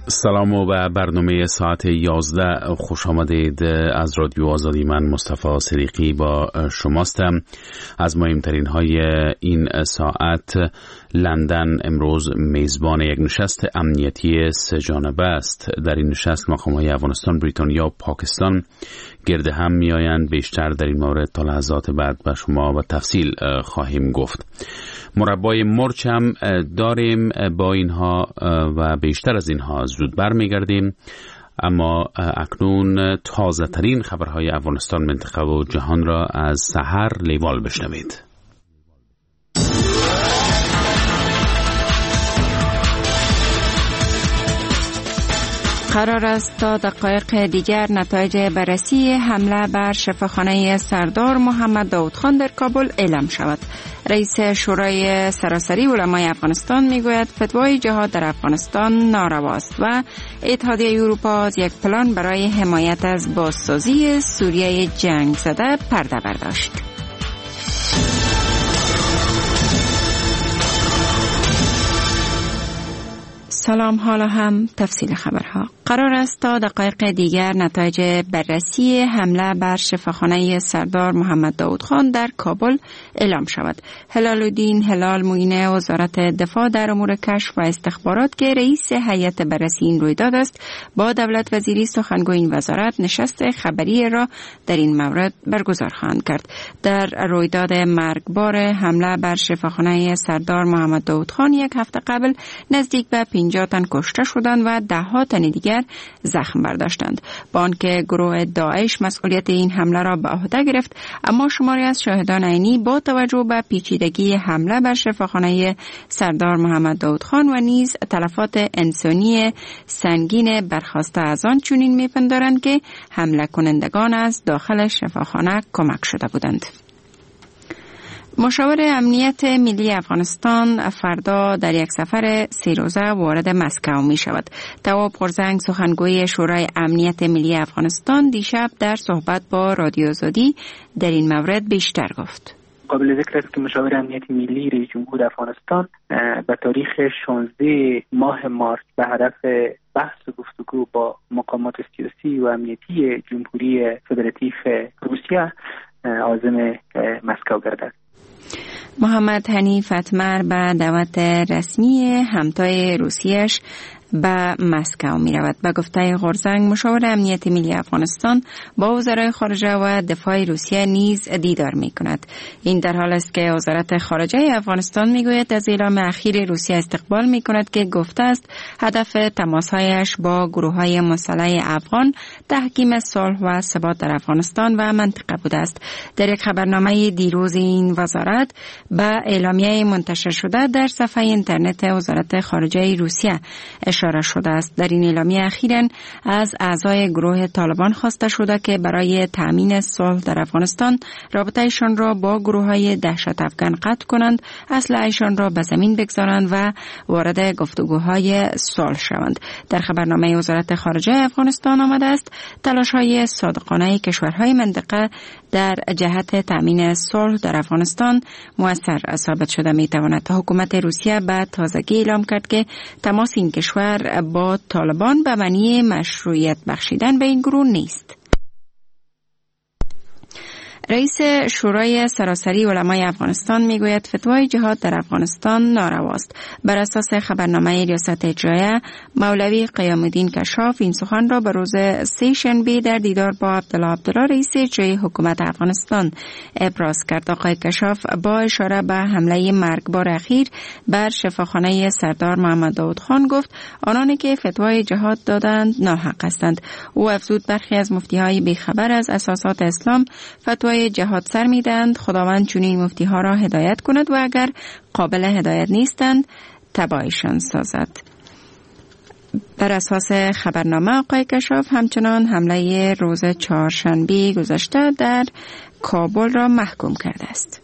سلام و به برنامه ساعت 11 خوش آمدید. از رادیو آزادی من مصطفی صدیقی با شماستم. از مهمترین های این ساعت: لندن امروز میزبان یک نشست امنیتی سه جانبه است. در این نشست مقام‌های افغانستان، بریتانیا و پاکستان گرد هم میآیند. بیشتر در این مورد تا لحظات بعد به شما و تفصیل خواهیم گفت. مربای مرچ هم داریم. با اینها و بیشتر از اینها زود برمیگردیم، اما اکنون تازه ترین خبرهای افغانستان، منطقه و جهان را از سحر لیوال بشنوید. قرار است تا دقایق دیگر نتایج بررسی حمله بر شفاخانه سردار محمد داود خان در کابل اعلام شود. رئیس شورای سراسری علمای افغانستان میگوید فتوای جهاد در افغانستان نارواست و اتحادیه اروپا از یک پلان برای حمایت از بازسازی سوریه جنگ زده پرده برداشت. سلام، حالا هم تفصیل خبرها. قرار است تا دقایق دیگر نتایج بررسی حمله بر شفاخانه سردار محمد داود خان در کابل اعلام شود. هلال الدین هلال معین وزارت دفاع در امور کشف و استخبارات که رئیس هیئت بررسی این رویداد است، با دولت وزیری سخنگوی این وزارت نشست خبری را در این مورد برگزار خواهند کرد. در رویداد مرگبار حمله بر شفاخانه سردار محمد داود خان یک هفته قبل نزدیک به 50 تن کشته شدند و ده ها تن دیگر زخم برداشتند. با آنکه گروه داعش مسئولیت این حمله را به عهده گرفت، اما شماری از شاهدان عینی با توجه به پیچیدگی حمله بر شفاخانه سردار محمد داود خان و نیز تلفات انسانی سنگین برخاسته از آن چنین می‌پندارند که حمله کنندگان از داخل شفاخانه کمک شده بودند. مشاور امنیت ملی افغانستان فردا در یک سفر 3 روزه وارد مسکو می شود. تواب قرزنگ، سخنگوی شورای امنیت ملی افغانستان، دیشب در صحبت با رادیو آزادی در این مورد بیشتر گفت. قابل ذکر است که مشاور امنیت ملی رئیس جمهور افغانستان به تاریخ 16 ماه مارس به هدف بحث و گفتگو با مقامات سیاسی و امنیتی جمهوری فدراتیو روسیه عازم مسکو گردد. محمد حنیف اتمر به دعوت رسمی همتای روسیه‌اش به مسکو می رود. به گفته قرزنگ، مشاور امنیت ملی افغانستان با وزرای خارجه و دفاع روسیه نیز دیدار می کند. این در حال است که وزارت خارجه افغانستان می گوید از اعلام اخیر روسیه استقبال می کند که گفته است هدف تماسهایش با گروه های مسلح افغان تحکیم صلح و ثبات در افغانستان و منطقه بوده است. در یک خبرنامه دیروز این وزارت به اعلامیه منتشر شده در صفحه اینترنت وزارت خارجه روسیه اشاره شده است. در این اعلامیه اخیراً از اعضای گروه طالبان خواسته شده که برای تأمین صلح در افغانستان رابطه‌شان را با گروه‌های دهشت افغان قطع کنند، اسلحه‌شان را به زمین بگذارند و وارد گفتگوهای صلح شوند. در خبرنامه وزارت خارجه افغانستان آمده است تلاش‌های صادقانه کشورهای منطقه در جهت تأمین صلح در افغانستان مؤثر ثابت شده می‌تواند. حکومت روسیه به تازگی اعلام کرد که تماس این کشور با طالبان به معنی مشروعیت بخشیدن به این گروه نیست. رئیس شورای سراسری علمای افغانستان میگوید فتوای جهاد در افغانستان نارواست. بر اساس خبرنامه ریاست اجرایه، مولوی قیام الدین کشاف این سخن را به روز 3 شنبه در دیدار با عبدالله رئیس اجرایی حکومت افغانستان ابراز کرد. آقای کشاف با اشاره به حمله مرگبار اخیر بر شفاخانه سردار محمد داود خان گفت آنانی که فتوای جهاد دادند ناحق هستند. او افزود برخی از مفتی‌های بیخبر از اساسات اسلام فتوای جهاد سر میدهند. خداوند چنین مفتی‌ها را هدایت کند و اگر قابل هدایت نیستند تبعشان سازد. بر اساس خبرنامه آقای کشاف همچنان حمله روز 4 شنبه گذشته در کابل را محکوم کرده است.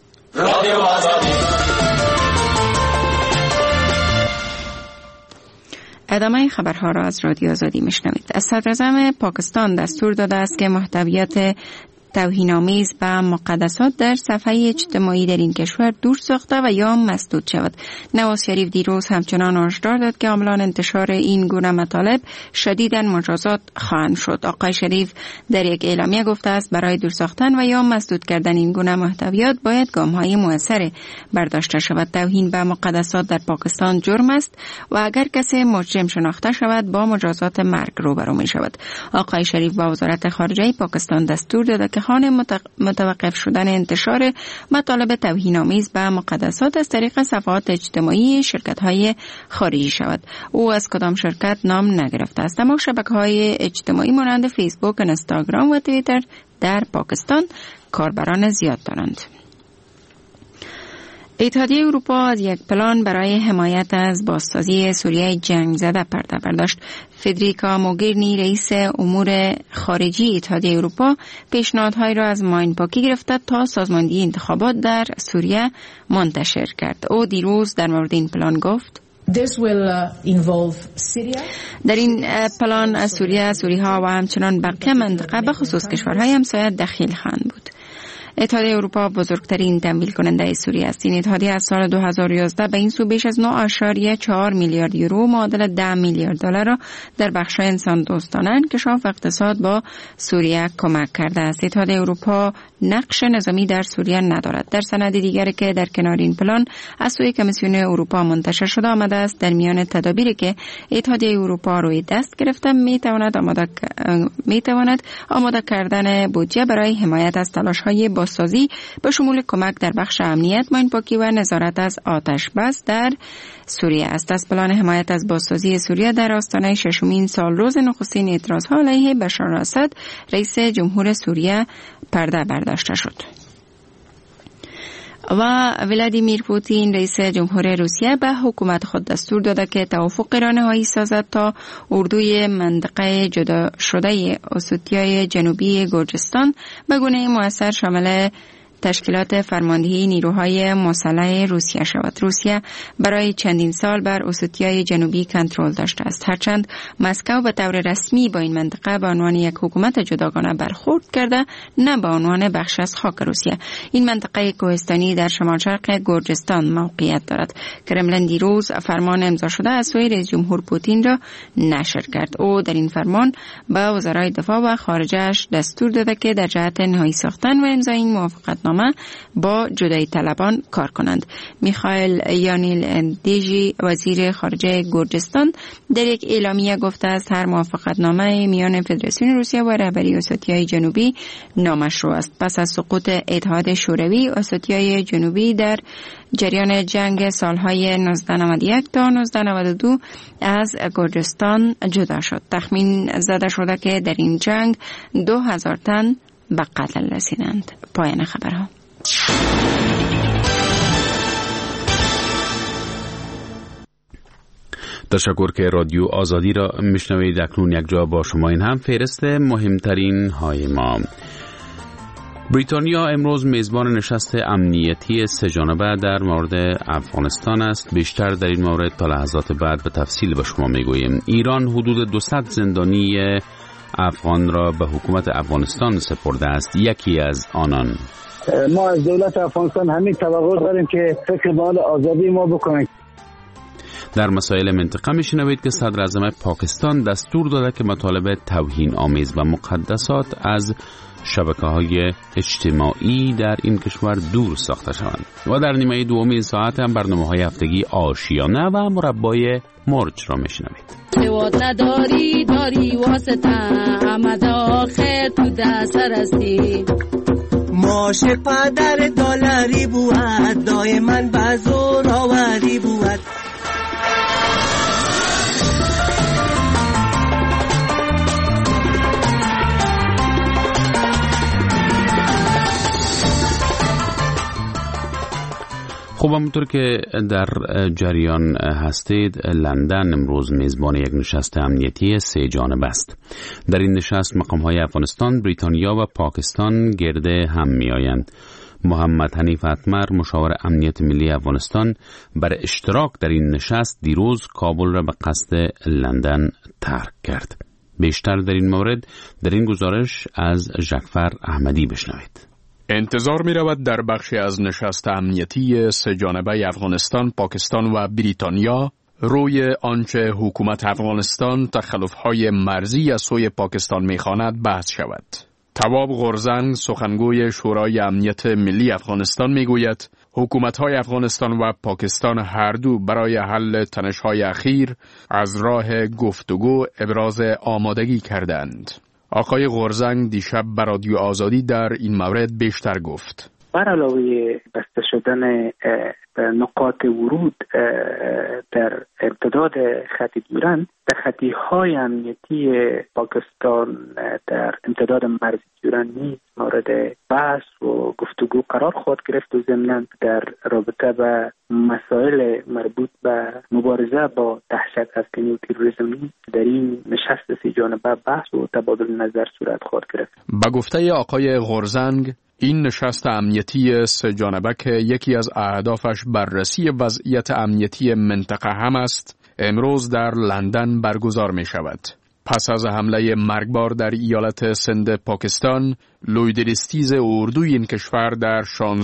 ادامه خبرها را از رادیو آزادی میشنوید. از صدراعظم پاکستان دستور داده است که محتویات توهین‌آمیز به مقدسات در صفحه اجتماعی در این کشور دور ساخته و یا مسدود شود. نواز شریف دیروز همچنان هشدار داد که عاملان انتشار این گونه مطالب شدیداً مجازات خواهند شد. آقای شریف در یک اعلامیه گفته است برای دور ساختن و یا مسدود کردن این گونه محتویات باید گام‌های مؤثر برداشته شود. توهین به مقدسات در پاکستان جرم است و اگر کسی مجرم شناخته شود با مجازات مرگ روبرو می شود. آقای شریف با وزارت خارجه پاکستان دستور داده که خواهان متوقف شدن انتشار مطالب توهین‌آمیز به مقدسات از طریق صفحات اجتماعی شرکت‌های خارجی شود. او از کدام شرکت نام نگرفته است، اما شبکه‌های اجتماعی مانند فیسبوک، اینستاگرام و توییتر در پاکستان کاربران زیاد دارند. اتحادیه اروپا از یک پلان برای حمایت از بازسازی سوریه جنگ زده پرده برداشت. فدریکا موگرینی رئیس امور خارجی اتحادیه اروپا پیشنهادهای را از ماین پاکی گرفته تا سازماندهی انتخابات در سوریه منتشر کرد. او دیروز در مورد این پلان گفت: در این پلان سوریها و همچنان بقیه منطقه به خصوص کشورهای همسایه دخیل خواهند بود. اتحادیه اروپا بزرگترین تمویل کننده سوریه است. این اتحادیه از سال 2011 به این سو بیش از 9.4 میلیارد یورو معادل 10 میلیارد دلار را در بخش‌های انسان دوستانه انکشاف و اقتصاد با سوریه کمک کرده است. اتحادیه اروپا نقش نظامی در سوریه ندارد. در سند دیگری که در کنار این پلان از سوی کمیسیون اروپا منتشر شده آمده است، در میان تدابیری که اتحادیه اروپا روی دست گرفته میتواند آماده کردن بودجه برای حمایت از تلاش‌های بازسازی به شمول کمک در بخش امنیت، ماینپاکی و نظارت از آتش بس در سوریه است. از پلان حمایت از بازسازی سوریه در آستانه ششمین سالروز نخستین اعتراض‌ها علیه بشار اسد رئیس جمهور سوریه پرده برداشته شد. و ولادیمیر پوتین رئیس جمهور روسیه به حکومت خود دستور داده که توافق را نهایی سازد تا اردوی منطقه جدا شده اوستیای جنوبی گرجستان به گونه مؤثر شامل تشکیلات فرماندهی نیروهای مسلح روسیه شود. روسیه برای چندین سال بر اوستیای جنوبی کنترل داشته است، هرچند مسکو به طور رسمی با این منطقه به عنوان یک حکومت جداگانه برخورد کرده، نه به عنوان بخش از خاک روسیه. این منطقه کوهستانی در شمال شرق گرجستان موقعیت دارد. کرملین دیروز فرمان امضا شده از سوی رئیس جمهور پوتین را نشر کرد. او در این فرمان به وزرای دفاع و خارجه‌اش دستور داده که در جهت نهایی ساختن و امضای این موافقتنامه با جدایی طلبان کار کنند. میخائیل یانیلدیجی وزیر خارجه گرجستان در یک اعلامیه گفته است هر موافقتنامه میان فدراسیون روسیه و رهبری اوستیای جنوبی نامشروع است. پس از سقوط اتحاد شوروی، اوستیای جنوبی در جریان جنگ سالهای 1991 تا 1992 از گرجستان جدا شد. تخمین زده شده که در این جنگ 2000 تن به قتل رسیدند. پایان خبرها. تشکر که رادیو آزادی را میشنوید. اکنون یک جا با شما این هم فهرست مهمترین های ما. بریتانیا امروز میزبان نشست امنیتی سه‌جانبه در مورد افغانستان است. بیشتر در این مورد تا لحظات بعد به تفصیل به شما میگوییم. ایران حدود 200 زندانی افغان را به حکومت افغانستان سپرده است. یکی از آنان: ما از دولت افغانستان همین توقع داریم که فکر به حال آزادی ما بکنه. در مسائل منطقه میشنوید که صدر اعظم پاکستان دستور داده که مطالب توهین آمیز و مقدسات از شبکه‌های اجتماعی در این کشور دور ساخته شوند. و در نیمه دوم این ساعت هم برنامه‌های هفتگی آشیانه و مربای مرج را میشنوید. سواد نداری داری واسطه آمد آخر تو دست رستی. ماشق پدر دلاری بود دائما بزور آوری بود. خب همونطور که در جریان هستید، لندن امروز میزبان یک نشست امنیتی سه‌جانبه است. در این نشست مقام‌های افغانستان، بریتانیا و پاکستان گرد هم می‌آیند. محمد حنیف اتمر، مشاور امنیت ملی افغانستان، برای اشتراک در این نشست دیروز کابل را به قصد لندن ترک کرد. بیشتر در این مورد در این گزارش از ژکفر احمدی بشنوید. انتظار می رود در بخشی از نشست امنیتی سه جانبه افغانستان، پاکستان و بریتانیا روی آنچه حکومت افغانستان تخلف‌های مرزی از سوی پاکستان می‌خواند بحث شود. تواب غرزنگ سخنگوی شورای امنیت ملی افغانستان میگوید حکومت‌های افغانستان و پاکستان هر دو برای حل تنش‌های اخیر از راه گفتگو ابراز آمادگی کردند. آقای غرزنگ دیشب به رادیو آزادی در این مورد بیشتر گفت. بر علاوه بسته شدن نقاط ورود در امتداد خط دیورند، خطی‌های امنیتی پاکستان در امتداد مرز دیورند نیز مورد بحث و گفتگو قرار خواهد گرفت و ضمناً در رابطه به مسائل مربوط به مبارزه با دهشت افکنی و تروریسم نیز در این نشست سه جانبه بحث و تبادل نظر صورت خواهد گرفت. با گفته آقای غرزنگ، این نشست امنیتی سه جانبه که یکی از اهدافش بررسی وضعیت امنیتی منطقه هم است، امروز در لندن برگزار می شود. پس از حمله مرگبار در ایالت سند پاکستان، لویدریستیز اردوی این کشور در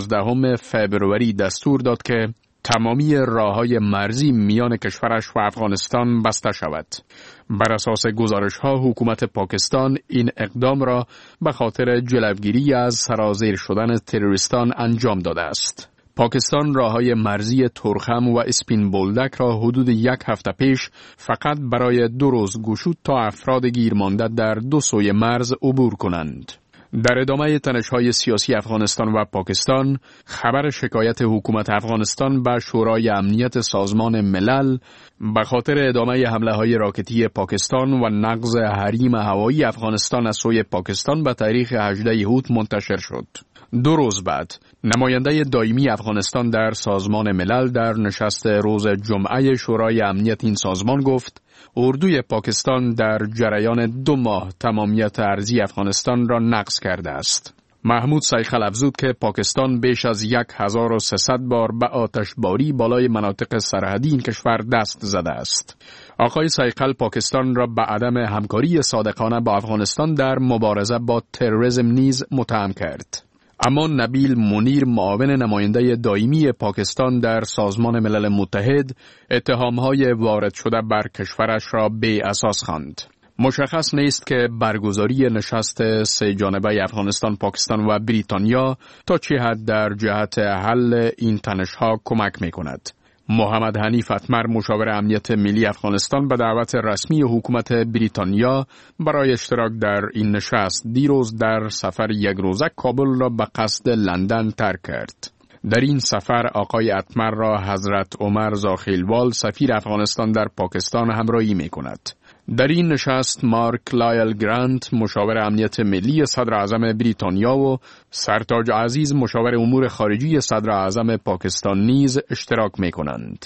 16 فبروری دستور داد که تمامی راه‌های مرزی میان کشورش و افغانستان بسته شود. بر اساس گزارش‌ها حکومت پاکستان این اقدام را به خاطر جلوگیری از سرازیر شدن تروریستان انجام داده است. پاکستان راه‌های مرزی ترخم و اسپین بولدک را حدود 1 هفته پیش فقط برای 2 روز گشود تا افراد گیرمانده در 2 سوی مرز عبور کنند. در ادامه تنش‌های سیاسی افغانستان و پاکستان، خبر شکایت حکومت افغانستان به شورای امنیت سازمان ملل به خاطر ادامه حمله‌های راکتی پاکستان و نقض حریم هوایی افغانستان از سوی پاکستان به تاریخ 18 اوت منتشر شد. 2 روز بعد، نماینده دائمی افغانستان در سازمان ملل در نشست روز جمعه شورای امنیت این سازمان گفت اردوی پاکستان در جریان 2 ماه تمامیت ارضی افغانستان را نقض کرده است. محمود سیخل افزود که پاکستان بیش از 1300 بار به آتشباری بالای مناطق سرحدی این کشور دست زده است. آقای سیخل پاکستان را به عدم همکاری صادقانه با افغانستان در مبارزه با تروریسم نیز متهم کرد. اما نبیل منیر معاون نماینده دائمی پاکستان در سازمان ملل متحد اتهام‌های وارد شده بر کشورش را بی اساس خواند. مشخص نیست که برگزاری نشست سه جانبه افغانستان، پاکستان و بریتانیا تا چه حد در جهت حل این تنش‌ها کمک می‌کند. محمد حنیف اتمر مشاور امنیت ملی افغانستان به دعوت رسمی حکومت بریتانیا برای اشتراک در این نشست دیروز در سفر 1 روزه کابل را به قصد لندن ترک کرد. در این سفر آقای اتمر را حضرت عمر زاخیلوال سفیر افغانستان در پاکستان همراهی می کند. در این نشست مارک لایل گرانت مشاور امنیت ملی صدر اعظم بریتانیا و سرتاج عزیز مشاور امور خارجی صدر اعظم پاکستان نیز اشتراک می کنند.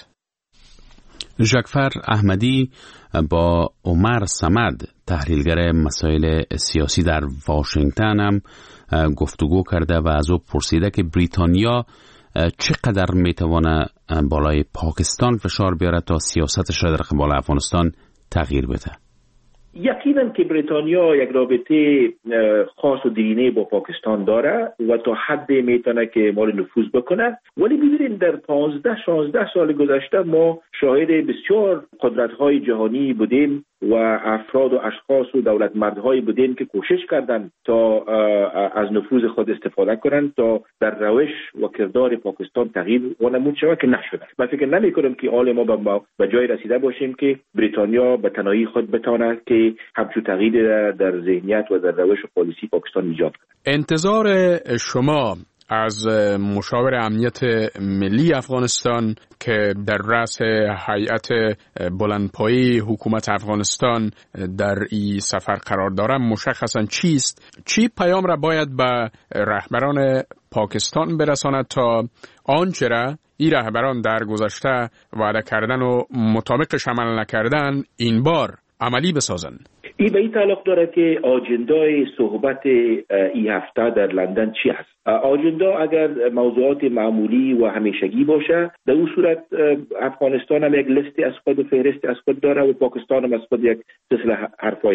ژکفر احمدی با عمر صمد تحلیلگر مسائل سیاسی در واشنگتن هم گفتگو کرده و از او پرسیده که بریتانیا چقدر میتونه بالای پاکستان فشار بیاره تا سیاستش را در قبال افغانستان تغییر بده. یقینا که بریتانیا یک رابطه خاص و دیرینه با پاکستان داره و تا حد میتونه که ما نفوذ بکنه، ولی ببینید در 15-16 سال گذشته ما شاهد بسیار قدرت‌های جهانی بودیم و افراد و اشخاص و دولتمردهایی بودیم که کوشش کردند تا از نفوذ خود استفاده کنند تا در روش و کردار پاکستان تغییر ونمود شود که نشده. من فکر نمی‌کنم که حال ما به جای رسیده باشیم که بریتانیا به تنهایی خود بتواند که همچون تغییر در ذهنیت و در روش و پالیسی پاکستان ایجاد کنه. انتظار شما از مشاور امنیت ملی افغانستان که در رأس هیئت بلندپایه حکومت افغانستان در این سفر قرار دارد مشخصاً چیست؟ چی پیام را باید به رهبران پاکستان برساند تا آنچه را این رهبران در گذشته وعده کردن و مطابقش عمل نکردن این بار عملی بسازن؟ این به این تعلق داره که آجندای صحبت این هفته در لندن چی است. آجندا اگر موضوعات معمولی و همیشگی باشه، در اون صورت افغانستان هم یک لیستی از خود و فهرستی از خود داره و پاکستان هم از خود یک سلسله حرفایی داره.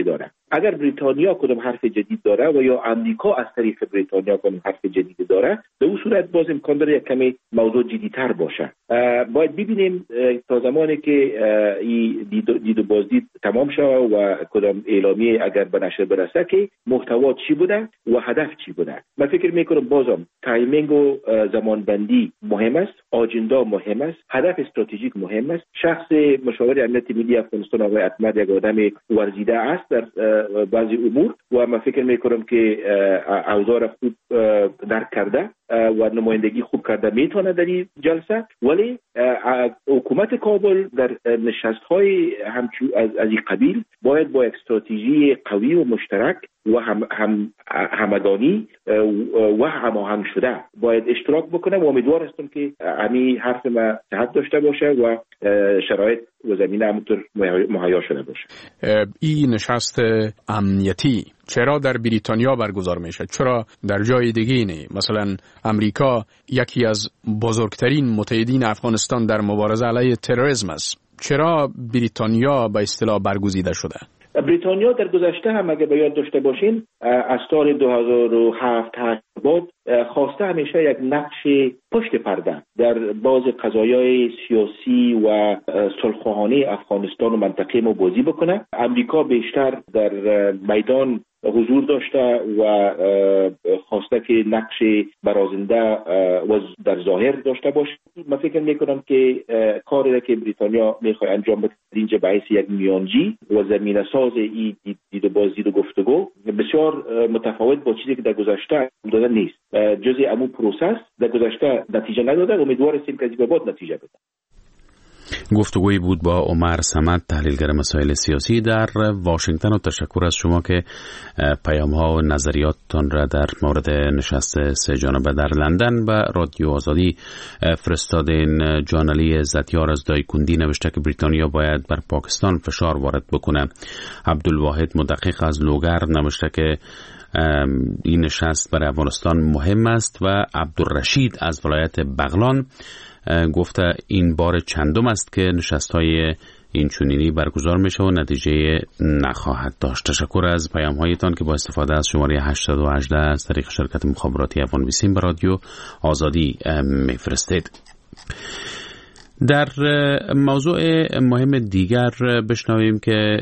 اگر بریتانیا کدام حرف جدید داره و یا امریکا از طریق بریتانیا کدام حرف جدید داره، در اون صورت باز امکان داره یک کمی موضوع جدی‌تر باشه. باید ببینیم تا زمانی که این دید و بازدید تمام شود و کدام اعلامیه اگر به نشر برسه که محتوا چی بوده و هدف چی بوده. من فکر میکنم بازم تایمینگ و زمانبندی مهم است، آجندا مهم است، هدف استراتژیک مهم است. شخص مشاور امنیت ملی افغانستان آقای احمد یک آدم ورزیده است در بعضی امور و من فکر میکنم که اوضاع خوب درک کرده و نمایندگی خوب کرده میتونه در این جلسه. ولی حکومت کابل در نشست‌های از این قبیل باید با یک استراتژی قوی و مشترک و همگانی و هماهنگ شده باید اشتراک بکنه و امیدوار هستم که همین حرف ما صحت داشته باشه و شرایط و زمینه همونطور مهیا شده باشه. این نشست امنیتی چرا در بریتانیا برگزار میشه؟ چرا در جای دیگه نه؟ مثلا امریکا یکی از بزرگترین متحدین افغانستان در مبارزه علیه تروریسم است. چرا بریتانیا به اصطلاح برگزیده شده؟ بریتانیا در گذشته هم اگه به یاد داشته باشین از سال 2007 بعد خواسته همیشه یک نقش پشت پرده در باز قضایای سیاسی و صلح‌خواهانه افغانستان و منطقه ما بازی بکنه. امریکا بیشتر در میدان حضور داشته و خواسته که نقش برازنده و در ظاهر داشته باشه. من فکر میکنم که کاری را که بریتانیا میخواد انجام بده اینجا باعث یک میانجی و زمینه ساز این دید و بازدید و گفتگو بسیار متفاوت با چیزی که در گذشته داده نیست. جزء امون پروسس در گذشته نتیجه نداده و امیدوار هستیم که از این بعد نتیجه بده. گفتگویی بود با عمر صمد، تحلیلگر مسائل سیاسی در واشنگتن، و تشکر از شما که پیام‌ها و نظریاتتان را در مورد نشست سه جانبه در لندن به رادیو آزادی فرستادین. جان علی عزتیار از دایکندی نوشته که بریتانیا باید بر پاکستان فشار وارد بکنه. عبدالواحد مدقق از لوگر نوشته که این نشست برای افغانستان مهم است و عبدالرشید از ولایت بغلان گفته این بار چندم است که نشست‌های این چنینی برگزار میشه و نتیجه نخواهد داشت. تشکر از پیام‌هایتان که با استفاده از شماره 818 از طریق شرکت مخابراتی افغان بیسیم به رادیو آزادی میفرستید. در موضوع مهم دیگر بشنویم که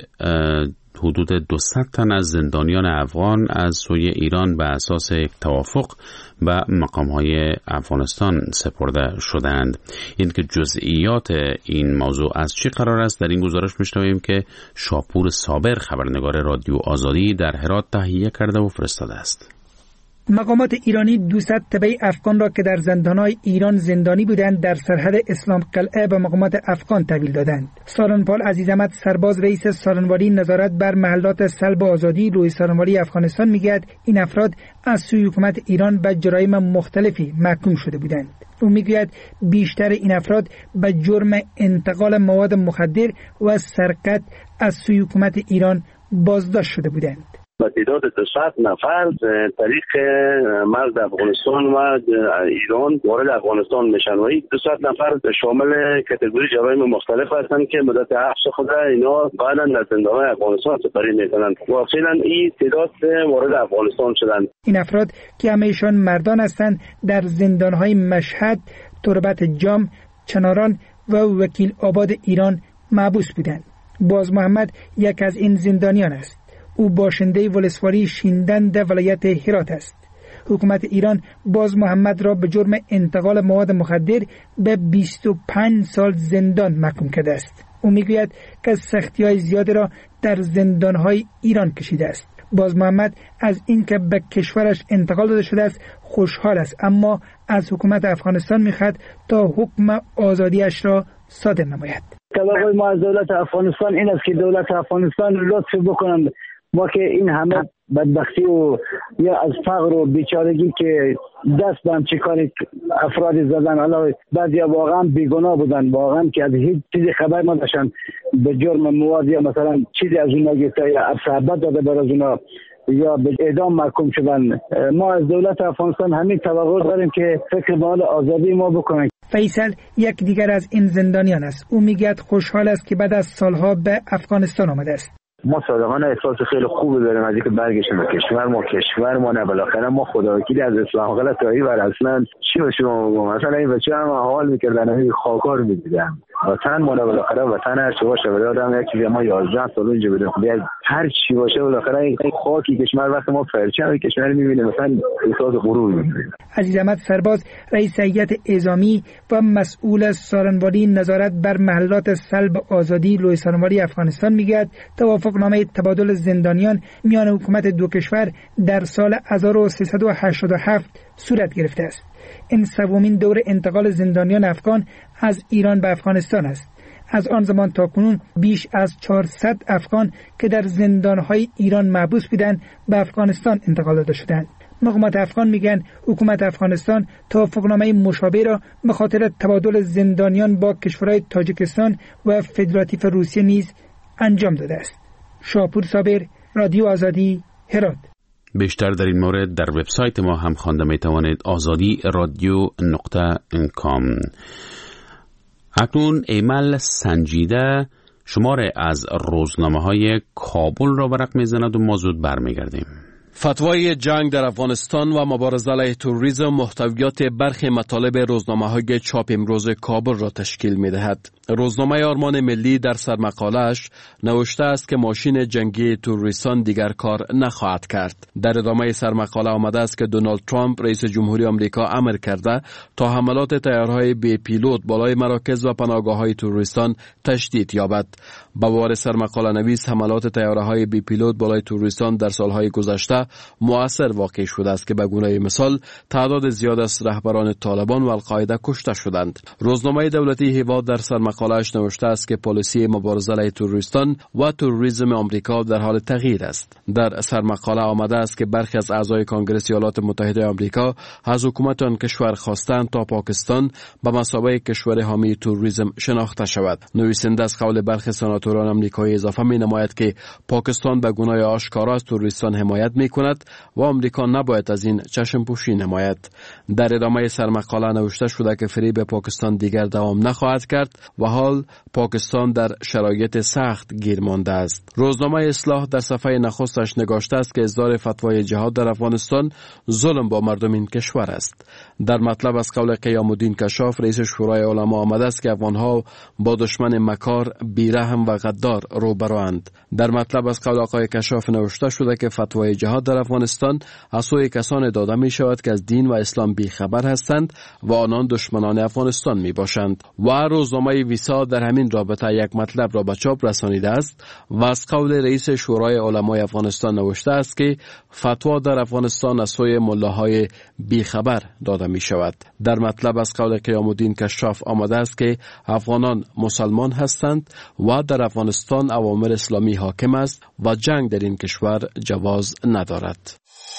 حدود 200 تن از زندانیان افغان از سوی ایران به اساس یک توافق به مقام‌های افغانستان سپرده شدند. این که جزئیات این موضوع از چی قرار است در این گزارش میشنویم که شاپور صابر خبرنگار رادیو آزادی در هرات تهیه کرده و فرستاده است. مقامات ایرانی 200 تبع افغان را که در زندان‌های ایران زندانی بودند در سرحد اسلام قلعه به مقامات افغان تحویل دادند. سالنپال عزیزاحمد سرباز رئیس سالنواری نظارت بر محلات سلب آزادی روی سالنواری افغانستان میگوید این افراد از سوی حکومت ایران به جرایم مختلفی محکوم شده بودند. او میگوید بیشتر این افراد به جرم انتقال مواد مخدر و سرقت از سوی حکومت ایران بازداشت شده بودند. با تعداد 200 نفر طریق مرز افغانستان و ایران وارد افغانستان میشن و این 200 نفر شامل کاتگوری جرایم مختلف هستند که مدت حبس خود اینا بعدا در زندان‌های افغانستان سپری میکنند و فعلا این تعداد وارد افغانستان شدند. این افراد که همه‌شان مردان هستند در زندان‌های مشهد، تربت جام، چناران و وکیل آباد ایران محبوس بودند. باز محمد یک از این زندانیان است. او باشنده ولسوالی شیندند ولایت هرات است. حکومت ایران باز محمد را به جرم انتقال مواد مخدر به 25 سال زندان محکوم کرده است. او میگوید که سختی‌های زیادی را در زندان‌های ایران کشیده است. باز محمد از اینکه به کشورش انتقال داده شده است خوشحال است، اما از حکومت افغانستان می‌خواهد تا حکم آزادیش را صادر نماید. توقع ما از دولت افغانستان این است که دولت افغانستان لطف بکنند ما که این همه بدبختی و یا از فقر و بیچارگی که دست به همچی کاری افراد زدن، علاوه بعضی واقعا بیگناه بودن، واقعا که از هیچ چیزی خبر نداشتن، به جرم مواد یا مثلا چیزی از اونا گرفته یا افسابت داده بر از اونا یا به اعدام محکوم شدن. ما از دولت افغانستان همین توقع داریم که فکر به حال آزادی ما بکنن. فیصل یک دیگر از این زندانیان است. او میگه خوشحال است که بعد از سالها به افغانستان آمده است. ما صادقانه احساس خیلی خوبی داریم از اینکه برگشتیم به کشور ما نه. بالاخره ما خداوکیلی از اسلام غلطایی بر اصلا چی به شما بگم، مثلا این بچه هم حال میکردن همین خاکار میدیدم وطن ما بالاخره وطن هر چی باشه برای آدم یک چیزی ما 11 سال اینجا بودیم هر چی باشه بالاخره این خاکی کشور وقت ما پرچم کشور میبینیم مثلا احساس غرور میکنیم. عزیز احمد سرباز رئیس هیئت اعزامی و مسئول سارنواری نظارت بر محلات سلب آزادی لوی سارنواری افغانستان میگه توافقنامه تبادل زندانیان میان حکومت دو کشور در سال 1387 صورت گرفته است. این سومین دور انتقال زندانیان افغان از ایران به افغانستان است. از آن زمان تا کنون بیش از 400 افغان که در زندانهای ایران محبوس بودند به افغانستان انتقال داده شدند. مقامات افغان میگن حکومت افغانستان توافقنامه مشابه را به خاطر تبادل زندانیان با کشورهای تاجیکستان و فدراتیو روسیه نیز انجام داده است. شاپور صابر، رادیو آزادی، هرات. بیشتر در این مورد در وبسایت ما هم خوانده میتوانید azadi.radio.com. اکنون ایمل سنجیده شماره از روزنامه‌های کابل را برق میزند و ما زود برمیگردیم. فتوای جنگ در افغانستان و مبارزه علیه تروریسم محتویات برخی مطالب روزنامه‌های چاپ امروز کابل را تشکیل می‌دهد. روزنامه آرمان ملی در سرمقاله‌اش نوشته است که ماشین جنگی تروریستان دیگر کار نخواهد کرد. در ادامه سرمقاله آمده است که دونالد ترامپ رئیس جمهوری آمریکا امر کرده تا حملات طیارهای بی پیلوت بالای مراکز و پناهگاه‌های تروریستان تشدید یابد. با باور سرمقاله نویس حملات طیارهای بی پیلوت بالای تروریستان در سالهای گذشته مؤثر واقع شده است که به گونه مثال تعداد زیاد از رهبران طالبان و القاعده کشته شدند. روزنامه دولتی هیواد در سرمقاله‌اش نوشته است که پالیسی مبارزه علیه تروریستان و تروریسم آمریکا در حال تغییر است. در سرمقاله آمده است که برخی از اعضای کنگره ایالات متحده آمریکا از حکومت آن کشور خواستند تا پاکستان به مثابه کشور حامی تروریسم شناخته شود. نویسنده از قول برخی سناتوران آمریکایی اضافه می‌نماید که پاکستان به گونه آشکارا از تروریستان حمایت می‌کند و آمریکا نباید از این چشم پوشی نماید. در ادامه سرمقاله نوشته شده که فریب پاکستان دیگر دوام نخواهد کرد و حال پاکستان در شرایط سخت گیر مانده است. روزنامه اصلاح در صفحه نخستش نگاشته است که اصدار فتوای جهاد در افغانستان ظلم با مردم این کشور است. در مطلب از قول قیام الدین کشاف رئیس شورای علما آمده است که افغانها با دشمن مکار، بیرحم و غدار روبروند. در مطلب از قول آقای کشاف نوشته شده که فتوای جهاد در افغانستان از سوی کسانی داده می شود که از دین و اسلام بیخبر هستند و آنان دشمنان افغانستان می باشند. و روزنامه ویسا در همین رابطه یک مطلب را به چاپ رسانیده است و از قول رئیس شورای علمای افغانستان نوشته است که فتوا در افغانستان از سوی ملاهای بیخبر داده می شود. در مطلب از قول قیام الدین کشاف آمده است که افغانان مسلمان هستند و در افغانستان اوامر اسلامی حاکم است و جنگ در این کشور جواز ندارد.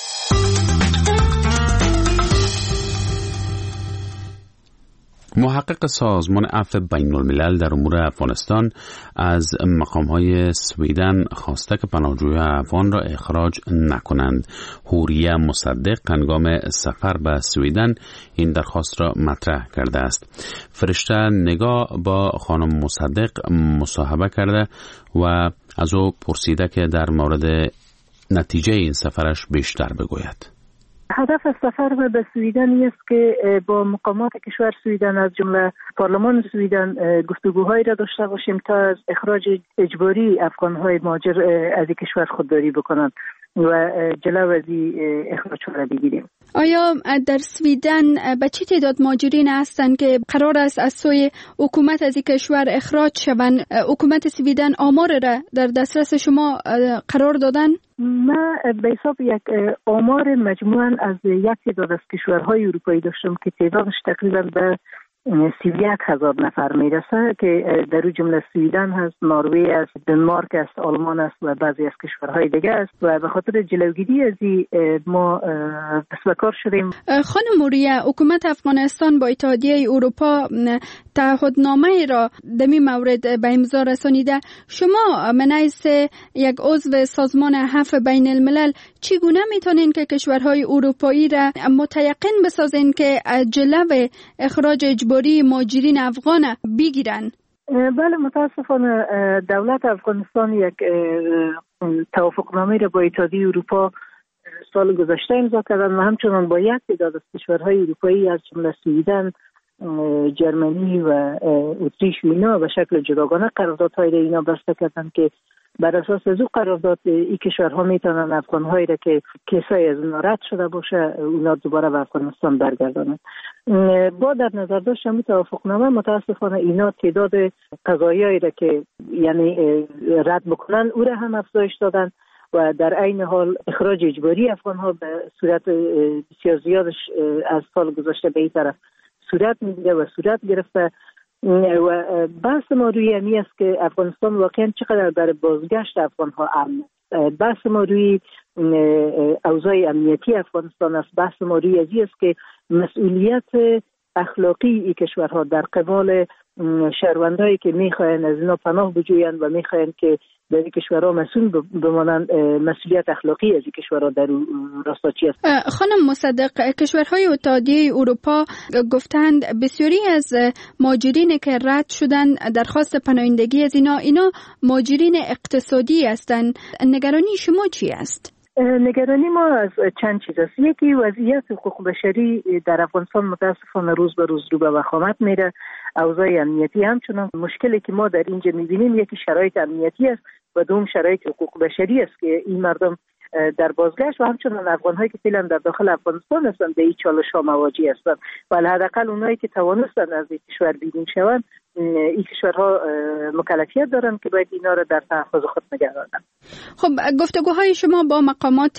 محقق سازمان عفو بین الملل در امور افغانستان از مقام‌های سویدن خواسته که پناهجویان افغان را اخراج نکنند. حوریه مصدق هنگام سفر به سویدن این درخواست را مطرح کرده است. فرشته نگاه با خانم مصدق مصاحبه کرده و از او پرسیده که در مورد نتیجه این سفرش بیشتر بگوید. هدف از سفر به سویدن است که با مقامات کشور سویدن از جمله پارلمان سویدن گفتگوهایی را داشته باشیم تا از اخراج اجباری افغان‌های مهاجر از این کشور خودداری بکنند و جلو از اخراج را بگیریم. آیا در سویدن به چه تعداد مهاجرین هستند که قرار است از سوی حکومت از این کشور اخراج شوند؟ حکومت سویدن آمار را در دسترس شما قرار دادن؟ من به حساب یک آمار مجموعاً از یک تعداد از کشورهای اروپایی داشتم که تعدادش تقریبا به 31,000 نفر میرسه که در اون جمله سویدن هست، نروژ است، دنمارک است، آلمان است و بعضی از کشورهای دیگه است و به خاطر جلوگیری از ما دست به کار شدیم. خانم موریه، حکومت افغانستان با اتحادیه اروپا تعهدنامه را در این مورد به امضا رسانیده. شما من حیث یک عضو سازمان عفو بین الملل چگونه میتونین که کشورهای اروپایی را متیقن بسازین که جلو اخراج اجباری مهاجرین افغان بگیرن؟ بله، متاسفانه دولت افغانستان یک توافقنامه را با اتحادیه اروپا سال گذشته امضا کردن و همچنان با یک تعداد از کشورهای اروپایی از جمله سویدن، جرمنی و اتریش و اینا به شکل جداگانه قراردادهای را اینا بسته کردن که بر اساس از او قرارداد این کشورها میتونن افغانهایی را که کیسای از اونا رد شده باشه اونا دوباره به افغانستان برگردانند. با در نظر داشتم توافقنامه متاسفانه اینا تعداد قضایایی را که یعنی رد بکنن او را هم افزایش دادن و در عین حال اخراج اجباری افغانها به صورت بسیار زیادش از سال گذشته به این طرف صورت میگیره و صورت گرفته و بحث ما روی همی است که افغانستان واقعا چقدر برای بازگشت افغانها امن است. بحث ما روی اوضاع امنیتی افغانستان است. بحث ما روی ازی است که مسئولیت اخلاقی این کشورها در قبال شهروندایی که میخواین از اینا پناه بجوین و میخواین که در این کشورها مسئول بمانند، مسئولیت اخلاقی از این کشورها در راستا چی است؟ خانم مصدق، کشورهای اتحادیه اروپا گفتند بسیاری از مهاجرین که رد شدن درخواست پناهندگی از اینا مهاجرین اقتصادی هستند. نگرانی شما چی است؟ نگرانی ما از چند چیز است. یکی وضعیت حقوق بشری در افغانستان متاسفانه روز به روز رو به وخامت میره. اوضاع امنیتی همچنان مشکلی که ما در اینجا میبینیم یکی شرایط امنیتی است و دوم شرایط حقوق بشری است که این مردم در بازگشت و همچنان افغان‌هایی که فعلا در داخل افغانستان هستند به این چالش‌ها مواجه هستند و حداقل اونایی که توانستند از این کشور بیرون شوند این کشورها مکلفیت دارند که باید اینا را در تحفظ خود نگه دارند. خب گفتگوهای شما با مقامات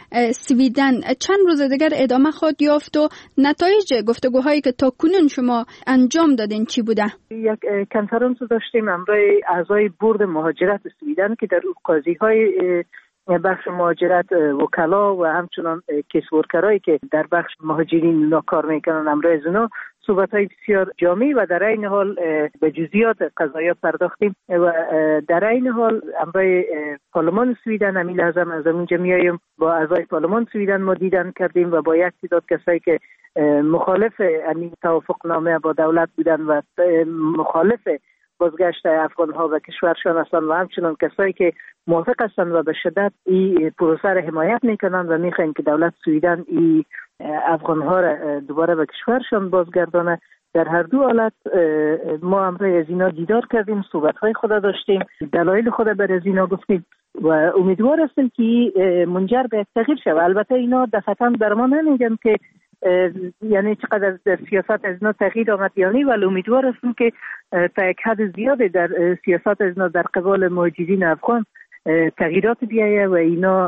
سویدن چند روز دیگر ادامه خواهد یافت و نتایج گفتگوهایی که تا کنون شما انجام دادین چی بوده؟ یک کنفرانس داشتیم همراه اعضای بورد مهاجرت سویدن که در قاضی‌های بخش مهاجرت، وکلا و همچنان کیس ورکرایی که در بخش مهاجرین اونا کار میکنن همراه از اونا صحبت‌های بسیار جامعی و در این حال به جزئیات قضایا پرداختیم و در این حال همراه پارلمان سویدن همین لحظه از اونجا میایم با اعضای پارلمان سویدن ما دیدن کردیم و با یک تعداد کسایی که مخالف این توافقنامه با دولت بودن و مخالف بازگشت افغان‌ها و کشورشان هستند و همچنان کسایی که موافق هستند و به شدت این پروسه را حمایت میکنند و میخواین که دولت سویدن این افغان‌ها را دوباره به کشورشان بازگردانه. در هر دو حالت ما همراه از اینا دیدار کردیم، صحبت‌های خود داشتیم، دلایل خود بر از اینا گفتیم و امیدوار هستیم که منجر به تغییر شود. البته اینا دفعتاً در ما نمیگن که یعنی چقدر در سیاست از اینا تغییر آمد یعنی، ولی امیدوار هستیم که تا یک حد زیاده در سیاست از اینا در قبال مهاجرین افغان تغییرات بیایه و اینا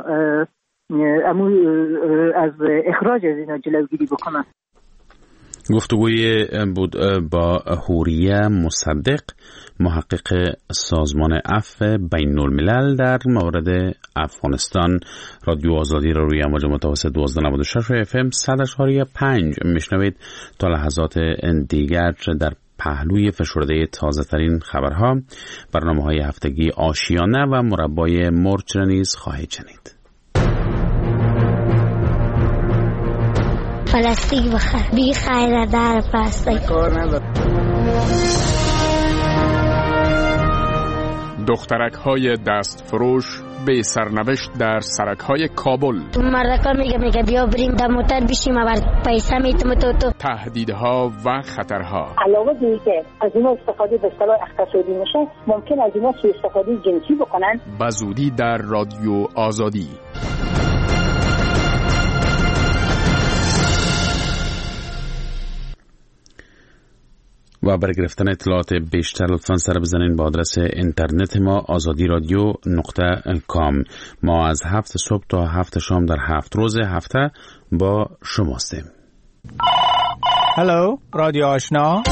از اخراج از اینا جلوگیری بکنن. گفتگوی بود با حوریه مصدق، محقق سازمان عفو بین الملل در مورد افغانستان. رادیو آزادی را روی امواج متوسط 1296 FM 100.5 میشنوید. تا لحظات دیگر در پهلوی فشرده تازه ترین خبرها، برنامه‌های هفتگی آشیانه و مربای مرچ نیز خواهید شنید. پلاستیک بخر بی خیره در پلاستیک کار نداره. دخترک های دست فروش به سرنوشت در سرک های کابل. مردکا میگه بیا بریم در موتر بشیم و پیسه میتیم تو. تهدیدها و خطرها. علاوه بر اینکه از اینا استفاده به اصطلاح اقتصادی میشه، ممکن از اینا سوء استفاده جنسی بکنن. بزودی در رادیو آزادی. و برای گرفتن اطلاعات بیشتر لطفاً سر بزنین با آدرس اینترنت ما azadiradyo.com. ما از 7 صبح تا 7 شام در 7 روز هفته با شماستیم. هلو رادیو آشنا،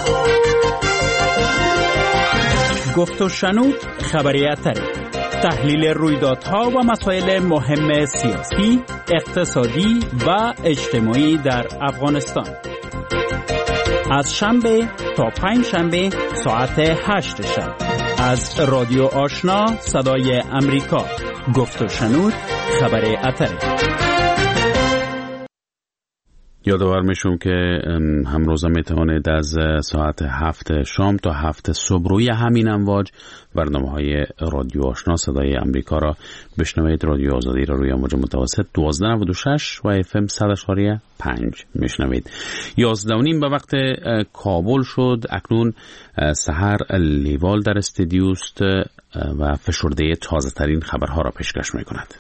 گفت و شنود خبریت تحلیل رویدادها و مسائل مهم سیاسی، اقتصادی و اجتماعی در افغانستان از شنبه تا پنج شنبه ساعت 8 شب از رادیو آشنا صدای امریکا. گفت و شنود خبر اتر. یادآور میشم که همروزه میتوانید از ساعت 7 شام تا 7 صبح روی همین امواج برنامه‌های رادیو آشنا صدای امریکا را بشنوید. رادیو آزادی را روی امواج متوسط 1296 و FM 100.5 میشنوید. 11:30 به وقت کابل شد. اکنون سحر لیوال در استودیوست و فشرده تازه ترین خبرها را پیشکش میکند.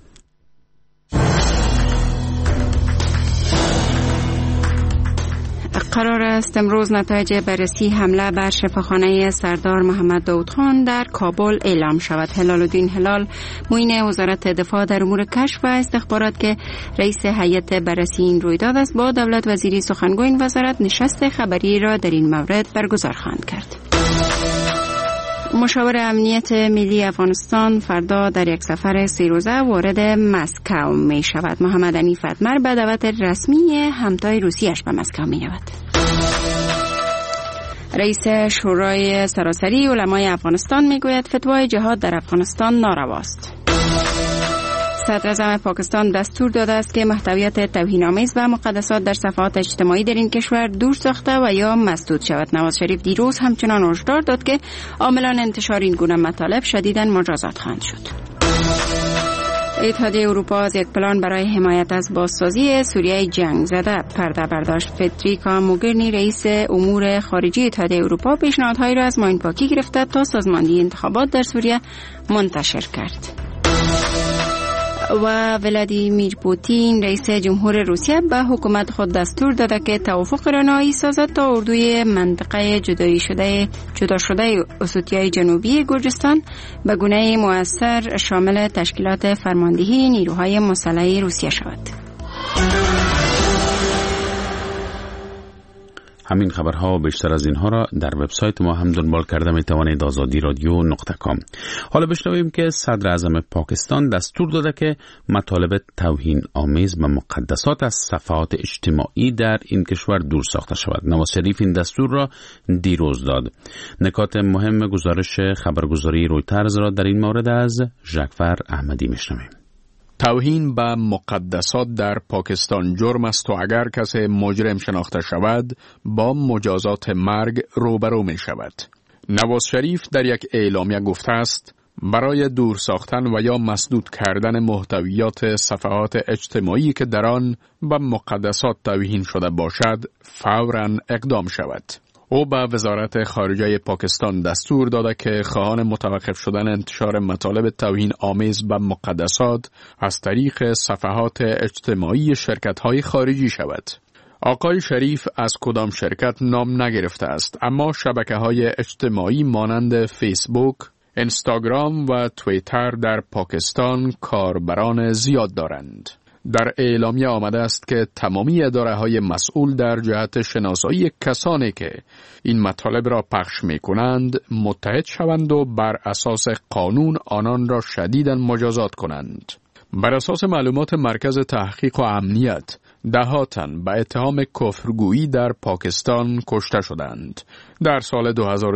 قرار است امروز نتایج بررسی حمله بر شفاخانه سردار محمد داود خان در کابل اعلام شود. هلال الدین هلال معین وزارت دفاع در امور کشف و استخبارات که رئیس هیئت بررسی این رویداد است با دولت وزیری سخنگوی این وزارت نشست خبری را در این مورد برگزار خواهند کرد. مشاور امنیت ملی افغانستان فردا در یک سفر 3 روزه وارد مسکو می شود. محمد حنیف اتمر به دعوت رسمی همتای روسیه‌اش به مسکو می رود. رئیس شورای سراسری علمای افغانستان می گوید فتوای جهاد در افغانستان نارواست. صدراعظم پاکستان دستور داده است که محتویات توهین‌آمیز و مقدسات در صفحات اجتماعی در این کشور دور ساخته و یا مسدود شود. نواز شریف دیروز همچنان هشدار داد که عاملان انتشار این گونه مطالب شدیداً مجازات خواهند شد. اتحادیه اروپا از یک پلان برای حمایت از بازسازی سوریه جنگ زده پرده برداشت. فدریکا موگرینی رئیس امور خارجی اتحادیه اروپا پیشنهادهایی را از ماین پاکی گرفته تا سازماندهی انتخابات در سوریه منتشر کرد. و ولادیمیر پوتین رئیس جمهور روسیه به حکومت خود دستور داده که توافق رانایی سازد تا اردوی منطقه جدا شده اسوتیای جنوبی گرجستان به گونه مؤثر شامل تشکیلات فرماندهی نیروهای مسلح روسیه شود. همین خبرها و بیشتر از اینها را در وبسایت ما هم دنبال کرده می توانید azadiradyo.com. حالا بشنویم که صدر اعظم پاکستان دستور داده که مطالب توهین آمیز به مقدسات از صفحات اجتماعی در این کشور دور ساخته شود. نواز شریف این دستور را دیروز داد. نکات مهم گزارش خبرگزاری رویترز را در این مورد از ژکفر احمدی میشنویم. توهین به مقدسات در پاکستان جرم است و اگر کسی مجرم شناخته شود با مجازات مرگ روبرو می شود. نواز شریف در یک اعلامیه گفته است برای دور ساختن و یا مسدود کردن محتویات صفحات اجتماعی که در آن به مقدسات توهین شده باشد فوراً اقدام شود. او به وزارت خارجه پاکستان دستور داده که خواهان متوقف شدن انتشار مطالب توهین آمیز به مقدسات از طریق صفحات اجتماعی شرکت‌های خارجی شود. آقای شریف از کدام شرکت نام نگرفته است، اما شبکه‌های اجتماعی مانند فیسبوک، اینستاگرام و توییتر در پاکستان کاربران زیاد دارند. در اعلامیه آمده است که تمامی اداره‌های مسئول در جهت شناسایی کسانی که این مطالب را پخش می‌کنند متحد شوند و بر اساس قانون آنان را شدیداً مجازات کنند. بر اساس معلومات مرکز تحقیق و امنیت، ده‌ها تن به اتهام کفرگویی در پاکستان کشته شدند. در سال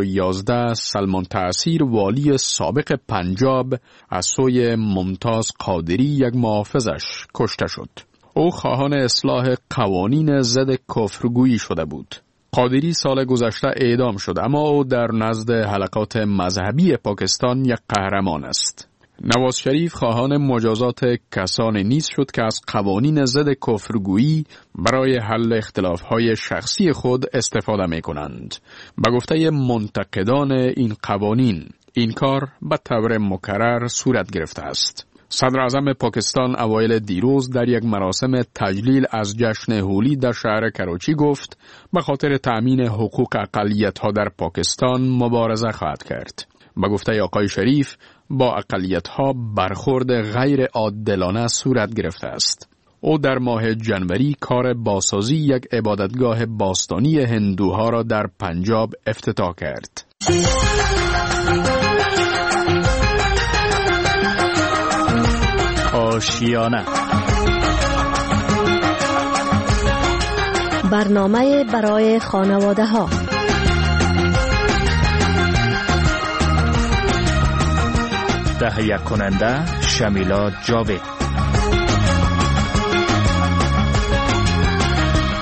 2011 سلمان تأثیر والی سابق پنجاب از سوی ممتاز قادری یک محافظش کشته شد. او خواهان اصلاح قوانین ضد کفرگویی شده بود. قادری سال گذشته اعدام شد، اما او در نزد حلقات مذهبی پاکستان یک قهرمان است. نواز شریف خواهان مجازات کسانی نیز شد که از قوانین ضد کفرگویی برای حل اختلافهای شخصی خود استفاده می کنند. به گفته منتقدان این قوانین، این کار به طور مکرر صورت گرفته است. صدر اعظم پاکستان اوایل دیروز در یک مراسم تجلیل از جشن هولی در شهر کراچی گفت به خاطر تأمین حقوق اقلیت‌ها در پاکستان مبارزه خواهد کرد. به گفته آقای شریف با اقلیت‌ها برخورد غیر عادلانه صورت گرفته است. او در ماه جنوری کار بازسازی یک عبادتگاه باستانی هندوها را در پنجاب افتتاح کرد. آشیانه برنامه برای خانواده ها. تهیه کننده شمیلا جاوید.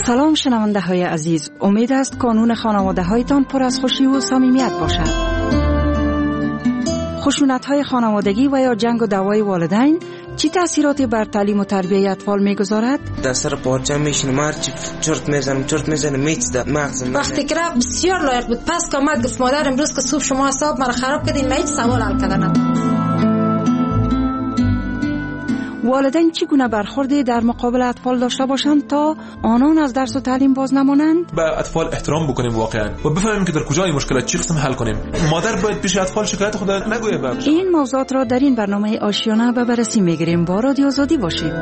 سلام شنونده های عزیز، امید است کانون خانواده هایتان پر از خوشی و صمیمیت باشد. خشونت های خانوادگی و یا جنگ و دعوای والدین چی تأثیراتی بر تعلیم و تربیت اطفال میگذارد؟ دستر پارچه میشنم هرچی چرت میزنم میچ مغزم. وقتی که رفت بسیار لایق بود، پس که آمد گفت مادر امروز که صبح شما حساب مرا خراب کردین، من هیچ سوال حل کردنم. والدین چگونه برخوردی در مقابل اطفال داشته باشند تا آنان از درس و تعلیم باز نمانند؟ به اطفال احترام بکنیم واقعا و بفهمیم که در کجای مشکلات چی قسم حل کنیم. مادر باید پیش اطفال شکایت خود نگوید. این موضوعات را در این برنامه آشیانه به بررسی میگیریم. با رادیو آزادی باشید.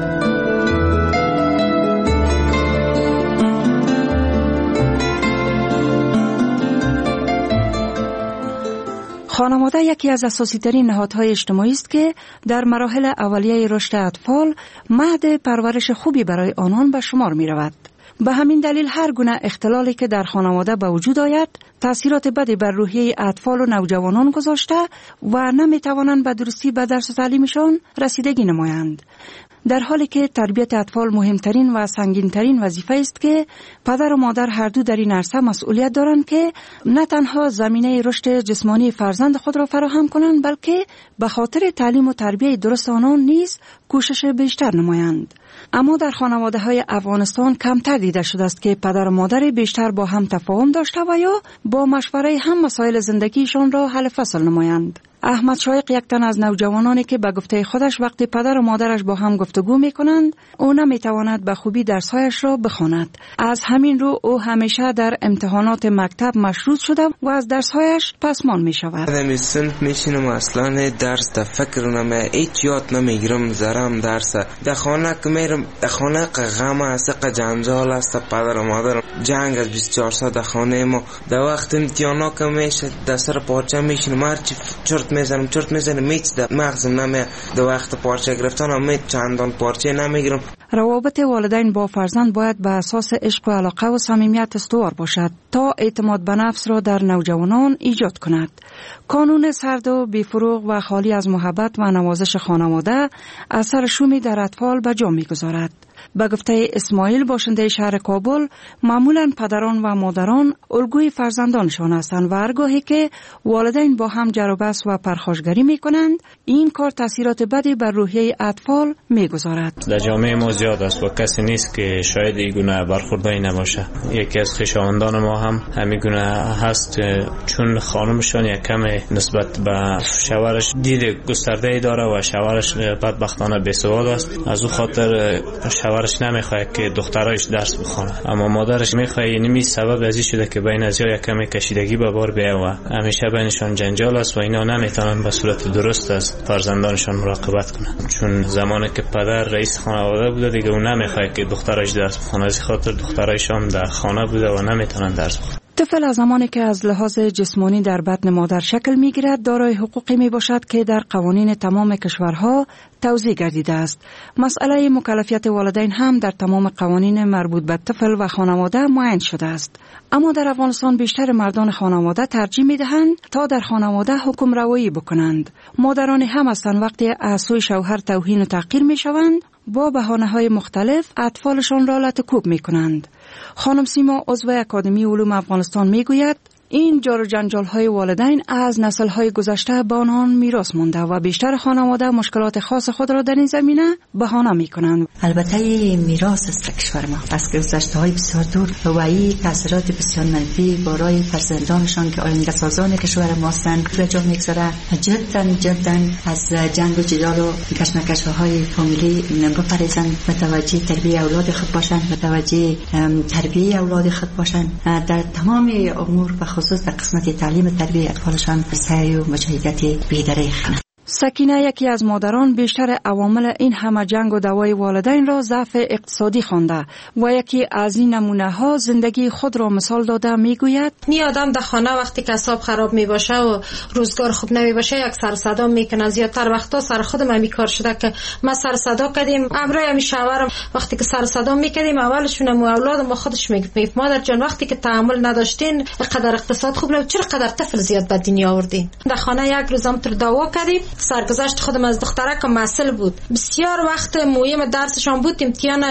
خانواده یکی از اساسی ترین نهادهای اجتماعی است که در مراحل اولیه رشد اطفال مهد پرورش خوبی برای آنان به شمار می رود. به همین دلیل هر گونه اختلالی که در خانواده به وجود آید تأثیرات بدی بر روحیه اطفال و نوجوانان گذاشته و نمی توانند به درستی به درس و تعلیمشان رسیدگی نمایند. در حالی که تربیت اطفال مهمترین و سنگینترین وظیفه است که پدر و مادر هر دو در این عرصه مسئولیت دارند که نه تنها زمینه رشد جسمانی فرزند خود را فراهم کنند، بلکه به خاطر تعلیم و تربیت درست آنان نیز کوشش بیشتر نمایند. اما در خانواده‌های افغانستان کمتر دیده شده است که پدر و مادر بیشتر با هم تفاهم داشته و یا با مشوره هم مسائل زندگیشان را حل فصل نمایند. احمد شایق یک تن از نوجوانانی که به گفته خودش وقتی پدر و مادرش با هم گفتگو می‌کنند او نمی‌تواند به خوبی درس‌هایش را بخواند. از همین رو او همیشه در امتحانات مکتب مشروط شده و از درس‌هایش پسمان می‌شود. من صنف میشینم اصلا درس تا فکر نمی هیچ یاد نمیگیرم، زرم درس در خانه که میرم در خانه غم است، جنجال است، پدر و مادر جنگ از 24 ساعت در خانه ما. در وقت امتحانا که میشه در سر پارچه میشینم هرچی چرت میزنم میچ در مغزم نمی. در وقت پارچه گرفتن هم چندان پارچه نمیگیرم. روابط والدین با فرزند باید به اساس عشق و علاقه و صمیمیت استوار باشد تا اعتماد به نفس را در نوجوانان ایجاد کند. کانون سرد و بی‌فروغ و خالی از محبت و نوازش خانواده اثر شومی در اطفال به جا می‌گذارد. به گفته اسماعیل باشنده شهر کابل، معمولاً پدران و مادران الگوی فرزندانشان هستند و هرگاهی که والدین با هم جر و بحث و پرخاشگری می‌کنند این کار تاثیرات بدی بر روحیه اطفال می‌گذارد. در جامعه ما زیاد است و کسی نیست که شاید این گونه برخوردی نباشه. یکی از خویشاوندان ما هم همین گونه هست، چون خانمشان یک کم نسبت به شوهرش دید گسترده داره و شوهرش بدبختانه بی‌سواد است. از او خاطر شوهرش نمیخواد که دخترایش درس بخونه، اما مادرش میخواد. یعنی سبب ازی شده که بین ازیا یک کمی کشیدگی به بار بیاد و همیشه بینشان جنجال است و اینا نمیتونن به صورت درست از فرزندانشان مراقبت کنن. چون زمانی که پدر رئیس خانواده بوده دیگه اون نمیخواد که دخترایش درس بخونه، از خاطر دخترایش هم در خانه بوده و نمیتونن درس بخونه. طفل از زمانی که از لحاظ جسمانی در بطن مادر شکل می‌گیرد دارای حقوقی میباشد که در قوانین تمام کشورها توزیع گردیده است. مسئله مکلفیت والدین هم در تمام قوانین مربوط به طفل و خانواده معین شده است. اما در افغانستان بیشتر مردان خانواده ترجیح می‌دهند تا در خانواده حکم روایی بکنند. مادران هم هستند وقتی از سوی شوهر توهین و تحقیر می‌شوند با بهانه‌های مختلف اطفالشان را لطکوب می‌کنند. خانم سیما عضو اکادمی علوم افغانستان میگوید این جار و جنجال‌های والدین از نسل‌های گذشته به آنان میراث مانده و بیشتر خانواده مشکلات خاص خود را در این زمینه بهانه می‌کنند. البته این میراث است در کشور ما، از گذشته‌های بسیار دور و این تاثیرات بسیار منفی برای فرزندانشان که آینده سازان کشور ما هستند به جا می‌گذاره. جدا از جنگ و جدال و کشمکش‌های فامیلی بپرهیزند، متوجه تربیت اولاد خود باشند، متوجه تربیت اولاد خود باشند. در تمام امور خصوص در قسمت تعلیم تربیت اطفالشان سعی و مجاهدت بی‌دریغ کنند. سکینه یکی از مادران بیشتر عوامل این همه جنگ و دعوای والدین را ضعف اقتصادی خوانده و یکی از این نمونه ها زندگی خود را مثال داده میگوید نی آدم در خانه وقتی که حساب خراب می باشه و روزگار خوب نمی باشه یک سر صدا میکنه. زیادتر وقتا سر خودم هم کار شده که ما سر صدا کردیم، امرای هم شوهرم وقتی که سر صدا میکردیم اولشون مو اولاد ما خودش میگفت مادر جان وقتی که تحمل نداشتین قدر اقتصاد خوب نبود، چرا قدر طفل زیاد به دنیا آوردین. در خانه یک روزم تر دعوا کردیم، سرگذشت خودم از دخترک مسئول بود. بسیار وقت مهم درسشان بود، امتحان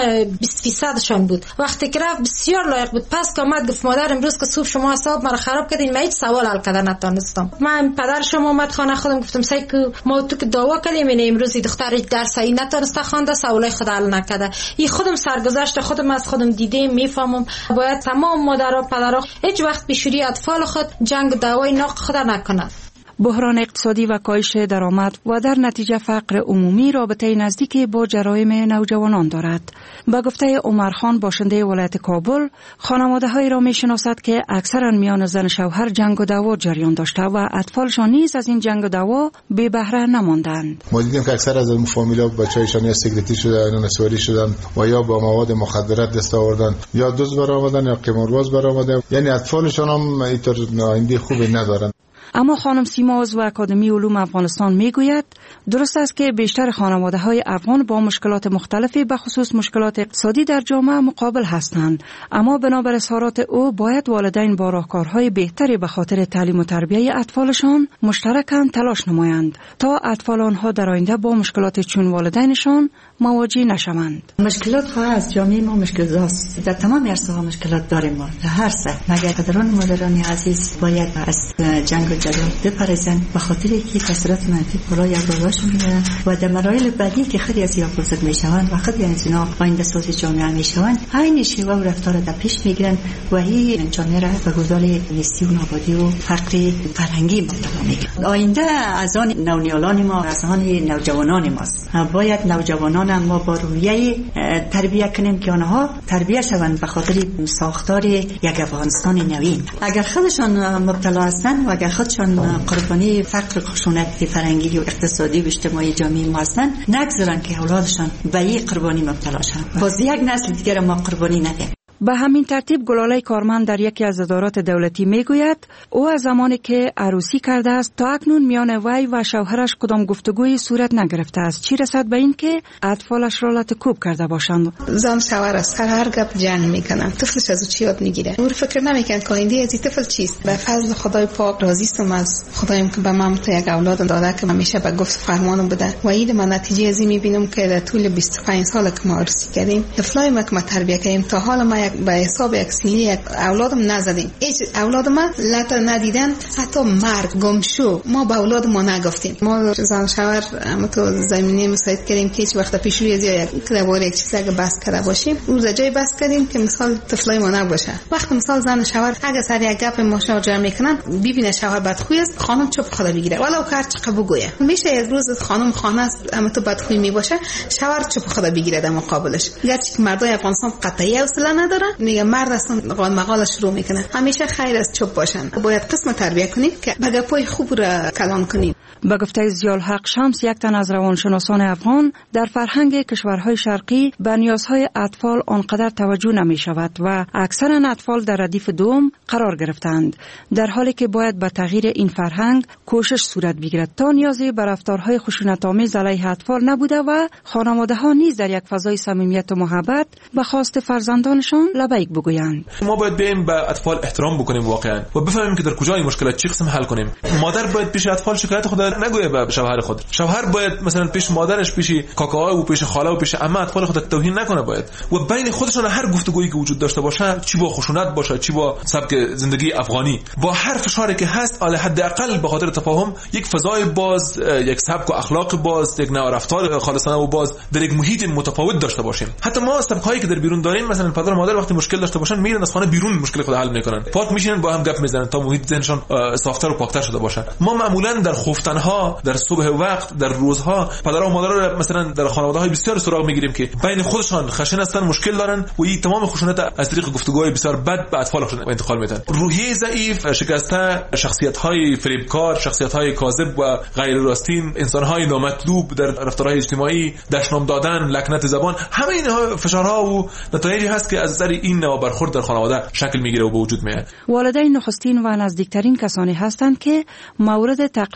20% بود. وقتی که رفت بسیار لایق بود. پس که آمد گفت مادر امروز که صبح شما حساب مرا خراب کردین، من هیچ سوال حل کردن نتونستم. من پدرشم اومد خانه خودم گفتم سعی که ما تو که دعوا کردیم این امروز دختر درس ای نتونسته خوانده، سوالای خود حل نکرده. این خودم سرگذشت خودم از خودم دیدم میفهمم. باید تمام مادرها پدرها هیچ وقت بیشوری اطفال خود جنگ دعوای ناق خود نکنند. بحران اقتصادی و کاهش درآمد و در نتیجه فقر عمومی رابطه نزدیکی با جرایم نوجوانان دارد. به گفته عمرخان باشنده ولایت کابل، خانواده‌هایی را می‌شناسد که اکثرا میان زن شوهر جنگ و دعوا جریان داشته و اطفالشان نیز از این جنگ و دعوا بی بهره نماندند. ما دیدیم که اکثر از این فامیل‌ها بچه‌هایشان یا سیگریتی شده یا نسواری شدن و یا با مواد مخدرات دست آوردن یا دزد برآمدن یا قمارباز برآمدن، یعنی اطفالشان هم اینطور آینده خوبی ندارند. اما خانم سیما عضو اکادمی علوم افغانستان میگوید درست است که بیشتر خانواده‌های افغان با مشکلات مختلفی به خصوص مشکلات اقتصادی در جامعه مقابل هستند، اما بنابر اظهارات او باید والدین با راهکارهای بهتری به خاطر تعلیم و تربیت اطفالشان مشترکاً تلاش نمایند تا اطفال آنها در آینده با مشکلات چون والدینشان مواجه نشوند. مشکلات ها از جامعه ما مشکل است. در تمام عرصه‌ها مشکلات داریم ما. در هر سه مگر پدران و مادران عزیز باید از جنگ و جدال بپرهیزند به خاطر که تاثیرات منفی بالای افرادشون میاد و در مراحل بعدی که خیلی از اینا بزرگ میشوند و خیلی از اینا آینده ساز جامعه میشوند، همین شیوه و رفتار در پیش میگیرند و این جامعه را به گودال نیستی و نابودی و فقر فرهنگی مبتلا میکنند. آینده از آن نونیالان ما، از آن نوجوانان ماست. باید نوجوانان ما با رویه تربیت کنیم که آنها تربیت شوند به خاطر ساختار یک افغانستان نوین. اگر خودشان مبتلا هستند و اگر خودشان قربانی فقر خشونت فرهنگی و اقتصادی و اجتماعی جامعه ما هستند، نگذارند که اولادشان به این قربانی مبتلا شوند. باز یک نسل دیگر ما قربانی ندیم. به همین ترتیب گلاله کارمند در یکی از ادارات دولتی میگوید او از زمانی که عروسی کرده است تا اکنون میان وی و شوهرش کدام گفتگوی صورت نگرفته است، چی رسد به این که اطفالش را لطکوب کرده باشند. زن شوهر است، سر هر گپ جنگ میکنن، طفلش از او چی یاد میگیره. او فکر نمیکنه که آینده از این طفل چیست. به فضل خدای پاک راضی استم از خدایم که به من یک اولاد داده که همیشه به گفت فرمانم بوده و این من نتیجه از این میبینم که در طول 25 سال که ما عروسی کردیم طفلای ما که ما تربیت کردیم تا حالا ما به حساب یک سیلی یک اولادم نزدیم. هیچ اولاد ما لطا ندیدن، حتی مرگ گمشو ما به اولاد ما نگفتیم. ما زن شوهر هم تو زمینه مساعد کردیم که هیچ وقت پیش روی یک درباره یک چیزی اگه بحث کرده باشیم روز جای بحث کردیم که مثال طفلای ما نباشه. وقتی مثال زن شوهر اگه سر یک گپ مشاجره میکنن ببینه شوهر بدخوی است، خانم چوب خدا بگیره ولو هر چقدر بگویه. میشه یک روز خانم خانه است اما تو بدخوی میباشه شوهر چوب خدا بگیره در مقابلش. گرچه که مردای افغانستان قطعی حوصله نداره، میگه مرد اصلا قال مقاله شروع میکنه. همیشه خیر است چوب باشن. باید قسم تربیت کنیم که به گپای خوب را کلام کنیم. به گفته ضیاءالحق شمس، یک تن از روانشناسان افغان، در فرهنگ کشورهای شرقی به نیازهای اطفال آنقدر توجه نمی شود و اکثرا اطفال در ردیف دوم قرار گرفتند، در حالی که باید به تغییر این فرهنگ کوشش صورت بگیرد تا نیازی به رفتارهای خشونت‌آمیز علیه اطفال نبوده و خانواده‌ها نیز در یک فضای صمیمیت و محبت به خواست فرزندانشان لبیک بگویند. ما باید بریم به اطفال احترام بکنیم واقعا و بفهمیم که در کجای مشکلات چی قسم حل کنیم. مادر باید پیش اطفال شکایت خود نگویه به شوهر خود. شوهر باید مثلا پیش مادرش، پیش کاکا و پیش خاله و پیش عمه اطفال خود توهین نکنه. باید و بین خودشون هر گفتگویی که وجود داشته باشه، چی با خشونت باشه، چی با سبک زندگی افغانی، با هر فشاری که هست، علی حداقل به خاطر تفاهم یک فضای باز، یک سبک و اخلاق باز، یک نوع رفتار خالصانه و باز در یک محیط متفاوت داشته باشیم. حتی ما سبکایی که در بیرون داریم، مثلا پدر و مادر وقتی مشکل داشته باشن میرن از خانه بیرون مشکل خود حل میکنن، پاک میشینن با هم گپ میزنن تا محیط ذهنشون صافتر و پاکتر شده باشه. ما معمولا در خفتنها، در صبح وقت، در روزها پدر و مادر مثلا در خانواده‌های بسیار سراغ میگیریم که بین خودشان خشن هستن، مشکل دارن و این تمام خشونت از طریق گفتگوهای بسیار بد به اطفالشون انتقال میدن. روحیه ضعیف، شکسته، شخصیت‌های فریبکار، شخصیت‌های کاذب و غیر راستین، انسان‌های نامطلوب در رفتارهای اجتماعی، دشنام دادن، لکنت زبان، همه اینها فشارها و نتایجی هست که از اثر این نوع برخورد در خانواده شکل میگیره و به وجود میاد. والدین نخستین و نزدیکترین کسانی هستند که مورد تقلید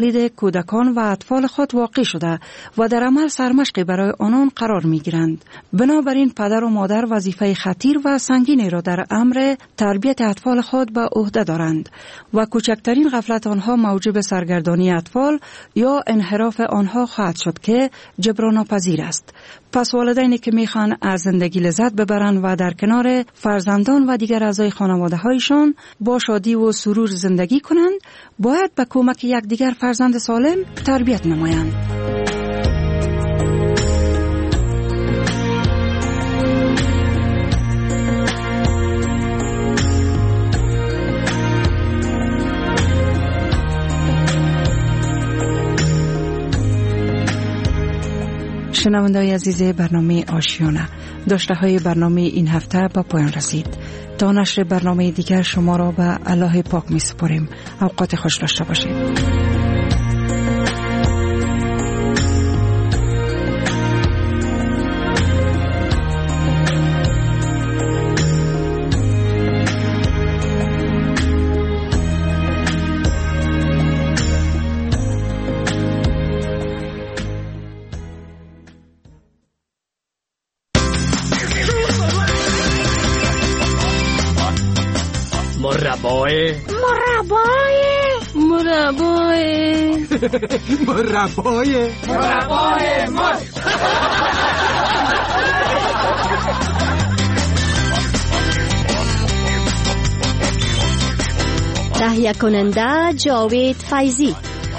کودکان و اطفال خود واقع شده و در عمل سرمشقی برای آنان قرار می گیرند. بنابراین پدر و مادر وظیفه خطیر و سنگینی را در امر تربیت اطفال خود به عهده دارند و کوچکترین غفلت آنها موجب سرگردانی اطفال یا انحراف آنها خواهد شد که جبران ناپذیر است. پس والدینی که میخوان از زندگی لذت ببرند و در کنار فرزندان و دیگر اعضای خانواده هایشان با شادی و سرور زندگی کنند، باید به کمک یکدیگر فرزند سالم تربیت نمایند. شنونده‌های عزیز برنامه آشیانه، داشته های برنامه این هفته به پایان رسید. تا نشر برنامه دیگر شما را به الله پاک می سپاریم. اوقات خوش داشته باشید. مربای مار. تهیه کننده جاوید فیضی.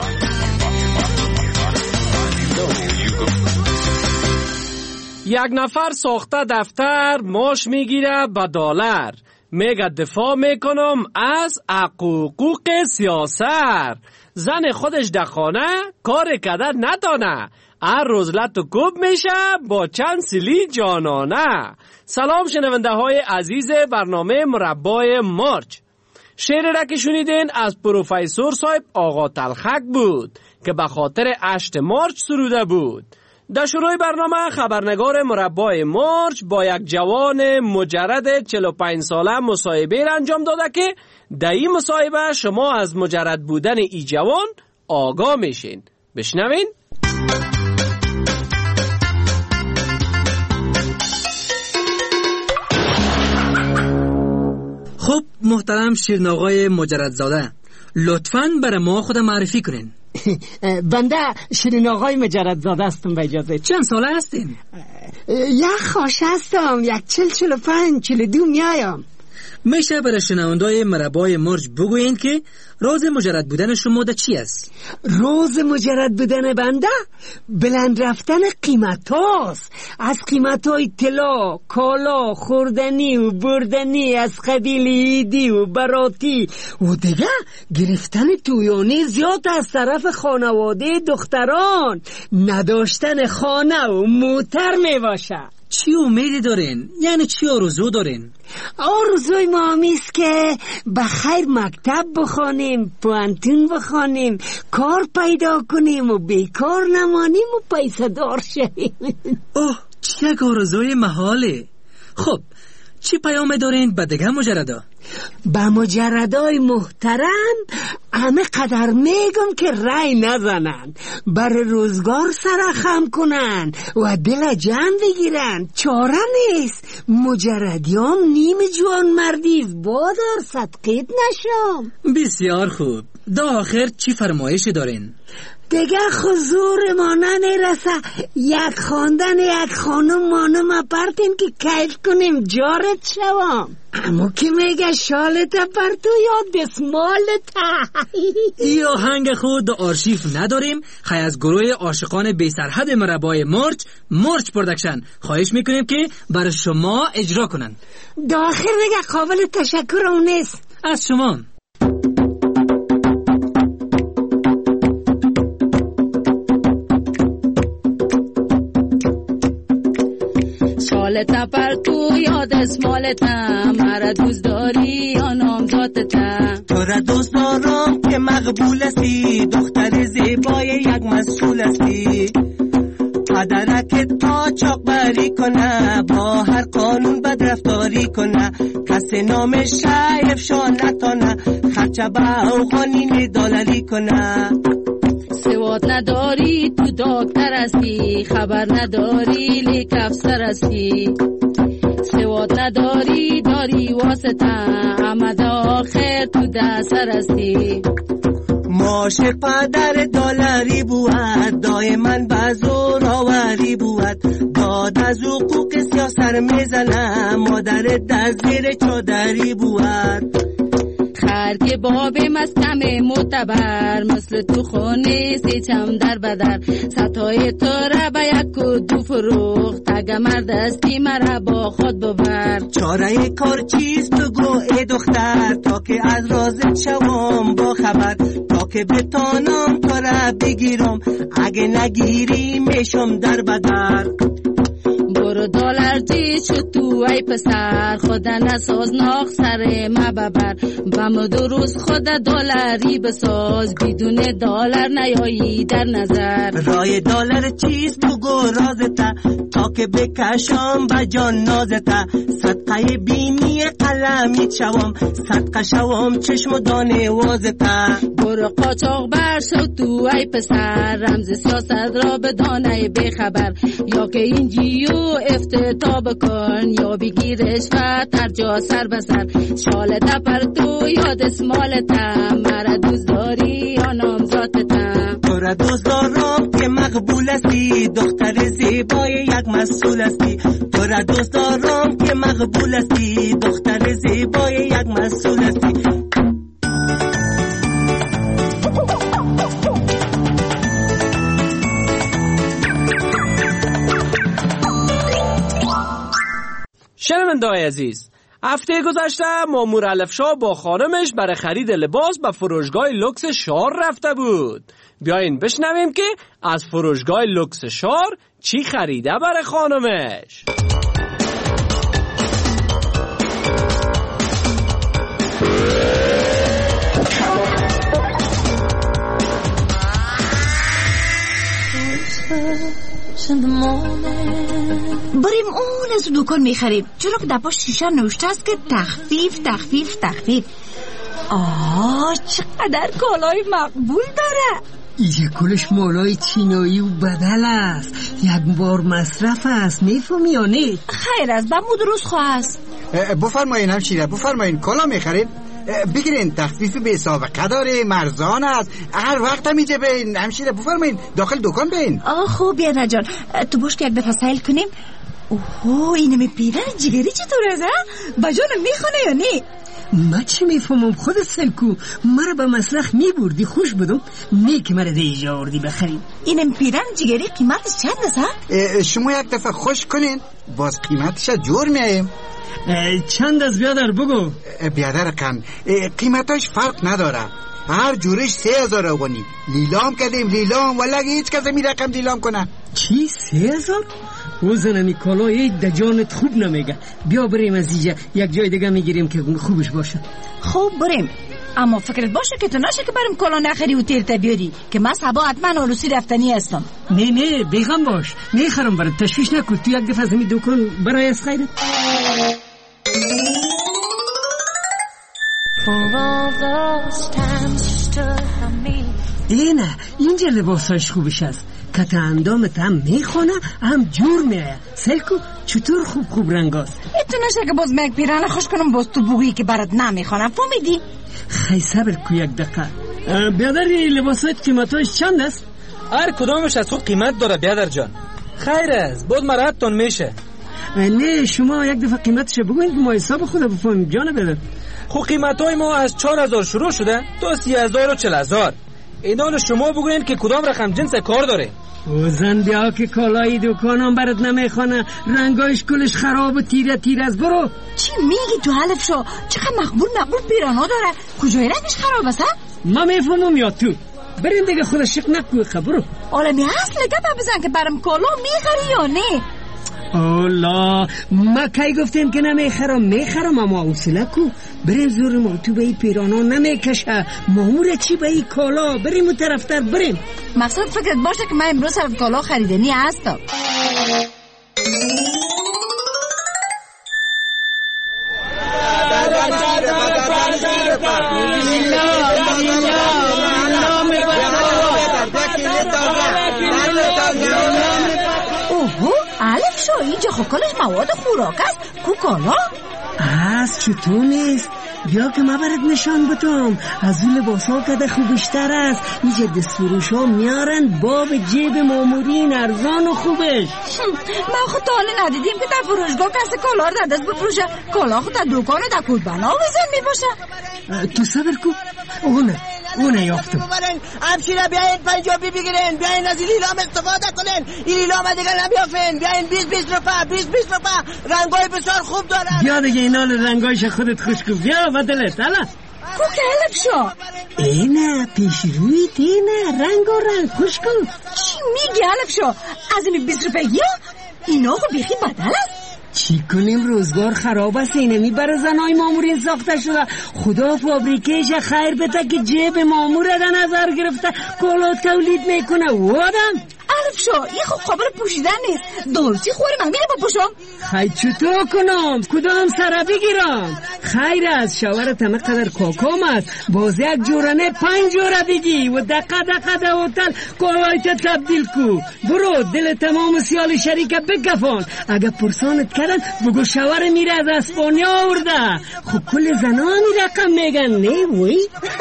یک نفر ساخته دفتر معاش میگیره به دلار، میگه دفاع میکنم از حقوق سیاست. زن خودش در خانه کار کردن ندانه، هر روز لط و کوب میشه با چند سیلی جانانه. سلام شنونده های عزیز برنامه مربای مارچ. شعر را که شنیدین از پروفیسور صاحب آقا تلخک بود که به خاطر 8 مارچ سروده بود. در شروع برنامه خبرنگار مربای مارچ با یک جوان مجرد 45 ساله مصاحبه انجام داده که در این مصاحبه شما از مجرد بودن ای جوان آگاه میشین. بشنوین. خب محترم شیرین آقای مجردزاده، لطفاً برای ما خود معرفی کنین. بنده شیرین آقای مجردزاده هستم. به اجازه. چند ساله هستین؟ یک خاش هستم، 45-42 میایم. میشه برای شنوندای مربای مرج بگوین که راز مجرد بودن شما ده چی است؟ راز مجرد بودن بنده بلند رفتن قیمت هاست. از قیمت های طلا، کالا، خوردنی و بردنی، از قبیل عیدی و براتی و دیگه گرفتن تویانی زیاد از طرف خانواده دختران، نداشتن خانه و موتر می باشه. چی امیدی دارین؟ یعنی چی آرزو دارین؟ آرزوی ما همیست که بخیر مکتب بخوانیم، پوانتون بخوانیم، کار پیدا کنیم و بیکار نمانیم و پیسه دار شویم. اوه، چه یک آرزوی محاله. خب چی پیام دارین به دیگه مجردا؟ به مجردای محترم همه قدر میگم که رای نزنن، بر روزگار سرخم کنن و دل جمع بگیرن. چاره نیست، مجردیام نیم جوان مردیز بادر صدقیت نشم. بسیار خوب. دا آخر چی فرمایشی دارین؟ دیگه حضور ما نرسه، یک خواندن یک خانم مانم اپرتیم که کیف کنیم جارت شوام. اما که میگه شالت اپرتو یا دسمالت. ای آهنگ خود آرشیف نداریم. خیلی از گروه عاشقان بی سرحد مربای مرچ پرودکشن خواهش میکنیم که برای شما اجرا کنن. داخل میگه قابل تشکرم نیست. از شما. شالت پر تو یاد اسمالتم، مرا دوست داری یا نامزادتم؟ تو را دوست دارم که مقبول هستی، دختر زیبای یک مسئول هستی. پدرکت قاچاق بری کنه، با هر قانون بدرفتاری کنه، کسی نامش افشا نتانه، خرچه به اوغانین دلالی کنه. سواد نداری تو دکتر هستی، خبر نداری لیک افسر هستی. سواد نداری داری واسطه، آمد آخر تو دستر هستی. ماش پدر دلاری بود، دائما بزور آوری بود. داد از حقوق سیاسر میزنه، مادر در زیر چادری بود. خرگ باب مسکم معتبر، مثل تو خونه سیچم در بدر. ستای تو را به یک و دو فروخت، اگه مرد استی مرا با خود ببر. چاره کار چیست بگو ای دختر، تا که از رازت شوم با خبر. تا که بتانم تو را بگیرم، اگه نگیری میشم در بدر. برو دلار جی شو تو ای پسر، خدا نساز ناخ سر ما ببر. بم درست خدا دلاری بساز، بدون دلار نیایی در نظر. رای دلار چیست بگو رازتا، تا که بکشم با جان نازتا. صدقه بینی قلمی شوم، صدقه شوم چشم دانه وازتا. برو قاچاق بر شو تو ای پسر، رمز سیاست را بدانه بخبر. یا که اینجیو افتتاح بکن، یا بگیر رشوت هر جا سر بسر. شال دپر تو یاد اسمالتا، مرا دوست داری یا نامزادتا. تو را دوست دارم که مقبول استی، دختر زیبای یک مسئول استی. تو را دوست دارم که مقبول استی، دختر زیبای یک مسئول استی. شنونده‌های عزیز، هفته گذشته مامور الفشا با خانمش برای خرید لباس به فروشگاه لوکس شار رفته بود. بیاین بشنویم که از فروشگاه لوکس شار چی خریده برای خانمش. بریم اون از دکان میخریم، چرا که دپاش شیشه نوشته است که تخفیف تخفیف تخفیف. چقدر کالای مقبول داره. ایجا کلش مالای چینایی و بدل است، یک بار مصرف است، میفهمی یا نه؟ خیر است، به مو درست خواست. بفرمایین همشیره، بفرمایین کالا میخریم. بگیرین، تخفیف به سابقه داره، مرزان است، هر وقت هم اینجا بین. همشیره بفرمایین داخل دکان بین. خوب بیادر جان، تو باش که یک دفعه سیل کنیم. اینه می پیرن جگری چطور است؟ بجانم میخونه یا نه؟ ما چی میفهمم، خودت سلکو مرا به مسلخ میبردی، خوش بدم نه که مرا دیجا آوردی بخریم. اینم پیرن جگری قیمتش چند است؟ شما یک دفعه خوش کنین باز قیمتش جور میایم. چند از بیادر بگو. بیادر کن، قیمتش فرق نداره، هر جورش 3000 افغانی. لیلام کردیم، لیلام، ولی هیچ کس می رقم لیلام کنه. چی 3000؟ او زنمی کالای دجانت خوب نمیگه. بیا بریم از اینجا یک جای دیگه میگیریم که خوبش باشه. خوب بریم، اما فکرت باشه که تو نشه که بریم کالا نخری و تیرت بیاری، که من صبا حتما آلوسی رفتنی هستم. نه بیغم باش، میخرم برات، تشویش نکن. تو یک دفعه از همی دکان برای از خیرت. نه اینجا لباساش خوبش است، کت اندامت هم میخونه هم جور میایه. سلکو چطور خوب رنگاست. تو نشه که باز مک پیرانه خوش کنم باز تو بوگی که برات نمیخونم، فهمیدی؟ خیلی صبر کو یک دقیقه. بیادر لباسات قیمتاش چند است؟ هر کدامش از خود قیمت داره بیادر جان. خیر است، بود مراتون میشه. نه شما یک دفعه قیمتش بگوین که ما حساب خود بفهمیم جان بیادر. خب قیمتای ما از 4000 شروع شده تا 30000 و 40000. اینا شما بگوین که کدام رقم جنس کار داره. او زن بیا که کالای دکانم برات نمیخونه، رنگایش کلش خراب و تیر از. برو. چی میگی تو حلف شو؟ چقدر مقبول پیرانا داره، کجای رنگش خراب است؟ ما میفهمم یا تو. بریم دیگه خودش شک نکوی خبرو. عالمی اصل گپ بزن که برم کالا میخری یا نه؟ اولا ما کی گفتیم که میخرم اما حوصله کو. بریم زور ما تو به این پیرانا نمیکشه، مامور چی به این کالا. بریم اون طرفتر بریم. مقصد فکرت باشه که من امروز سر کالا خریدنی هستم. الف شو اینجا خب کلش مواد خوراک است. کو کالا از چطور نیست؟ بیا که ما برات نشان بدم. از اون لباس ها کده خوبشتر است. اینجا دست فروش ها میارن باب جیب مامورین ارزان و خوبش. من خود تا حالا ندیدیم که در فروشگاه کسی کالا رو در دست بفروشه. کالا خود در دوکان در کودبنا وزن میباشه. تو صبر کو. اونه یافتم. همشیره بیاین پنجابی بگیرین، بیاین از این لیلام استفاده کنین. این لیلام دیگه نمیافین. بیاین 20 روپا رنگای بسیار خوب دارن. بیا دیگه اینا رنگایش خودت خوش کن. بیا بدلت الا کو که علف شو اینه پیش روی دینه رنگ خوش کن. چی میگی علف شو؟ از این 20 روپیگی ها اینا خو بیخی بدل است. چی کنیم روزگار خراب است. اینه میبره زنای مامورین ساخته شده. خدا فابریکهش خیر بده که جیب مامور را نظر گرفته کالات تولید میکنه. وادم علف شو این خب قابل پوشیدن نیست. دولتی خوری من میره بپوشم. خیلی چطور کنم؟ کدام سره بگیرم؟ خیر است شاور تمه قدر کاکام است. باز یک جورانه 5 جوره بگی و دقه هتل کالایت تبدیل کو. برو دل تمام سیال شریکه بگفان. اگه پرسانت کردن بگو شاور میره از اسپانیا آورده. خب کل زنا می رقم میگن نه وی؟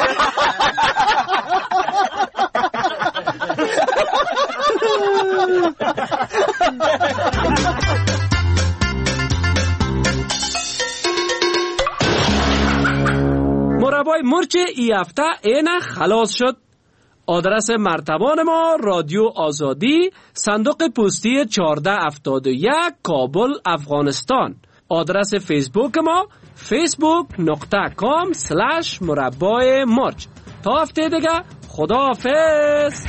مربای مرچ ای هفته اینه خلاص شد. آدرس مرتبان ما رادیو آزادی، صندوق پستی 1471 کابل افغانستان. آدرس فیسبوک ما facebook.com/مربای مرچ. تا هفته دیگه خداحافظ.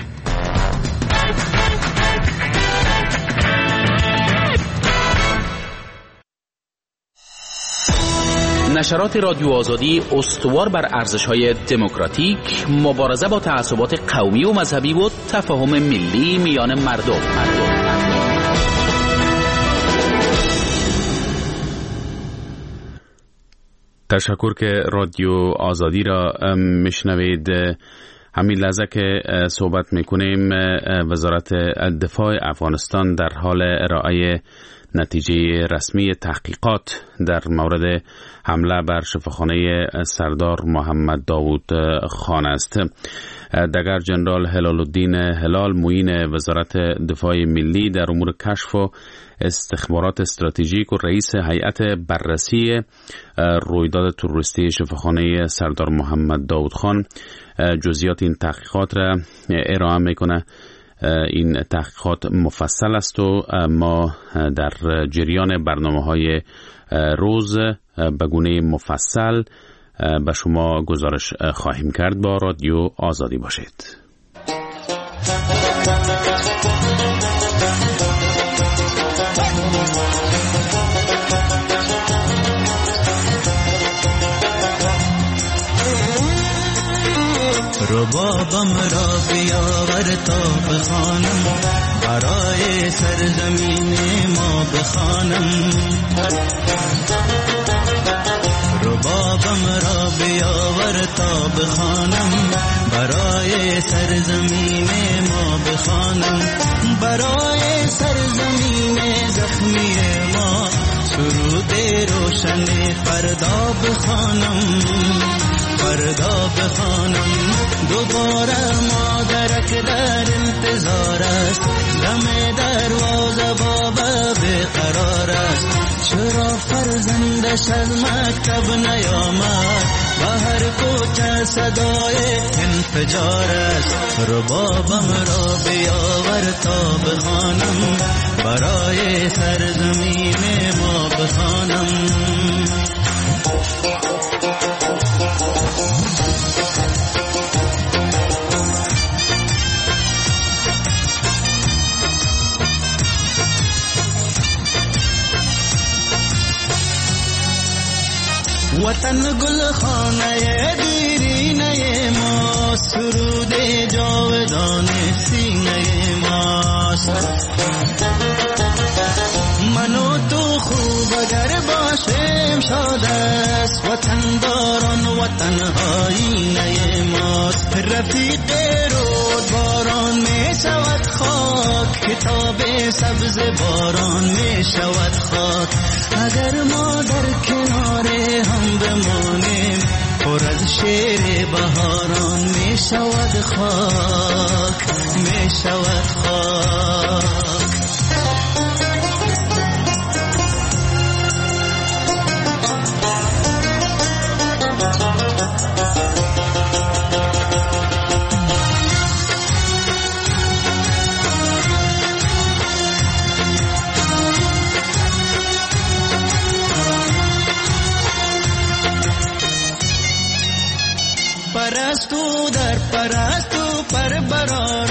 نشرات رادیو آزادی استوار بر ارزش‌های دموکراتیک، مبارزه با تعصبات قومی و مذهبی و تفاهم ملی میان مردم. تشکر که رادیو آزادی را میشنوید. همین لحظه که صحبت میکنیم وزارت دفاع افغانستان در حال ارائه نتیجه رسمی تحقیقات در مورد حمله بر شفاخانه سردار محمد داوود خان است. دگر جنرال هلال الدین هلال معین وزارت دفاع ملی در امور کشف و استخبارات استراتژیک و رئیس هیئت بررسی رویداد تروریستی شفاخانه سردار محمد داوود خان جزئیات این تحقیقات را ارائه میکنه. این تحقیقات مفصل است و ما در جریان برنامه‌های روز به گونه مفصل به شما گزارش خواهیم کرد. با رادیو آزادی باشید. ربابم را بیاور تا بخوانم، برای سرزمین ما بخوانم. ربابم را بیاور تا بخوانم، برای سرزمین ما بخوانم. برای سرزمین زخمی ما سرود روشن فردا بخوانم. فردا بخوانم دوباره مادرک در انتظار است، دم دروازه بابا بیقرار است. چرا فرزندش از مکتب نیامد، به هر کوچه صدای انفجار است. ربابم را بیاور تا بخوانم، برای سرزمین ما بخوانم. وطن گل خانه دیرینه ما، سرود جاودان سینه ماست. من و تو خوب اگر باشیم شاد است، وطن داران وطن آینه ماست. رفیق رود باران می شود شود خاک، کتاب سبز باران می شود خاک. اگر ما در کنار هم بمانیم پر از شعر بهاران می شود خاک، می شود خاک. پرستو در پرستو پر برای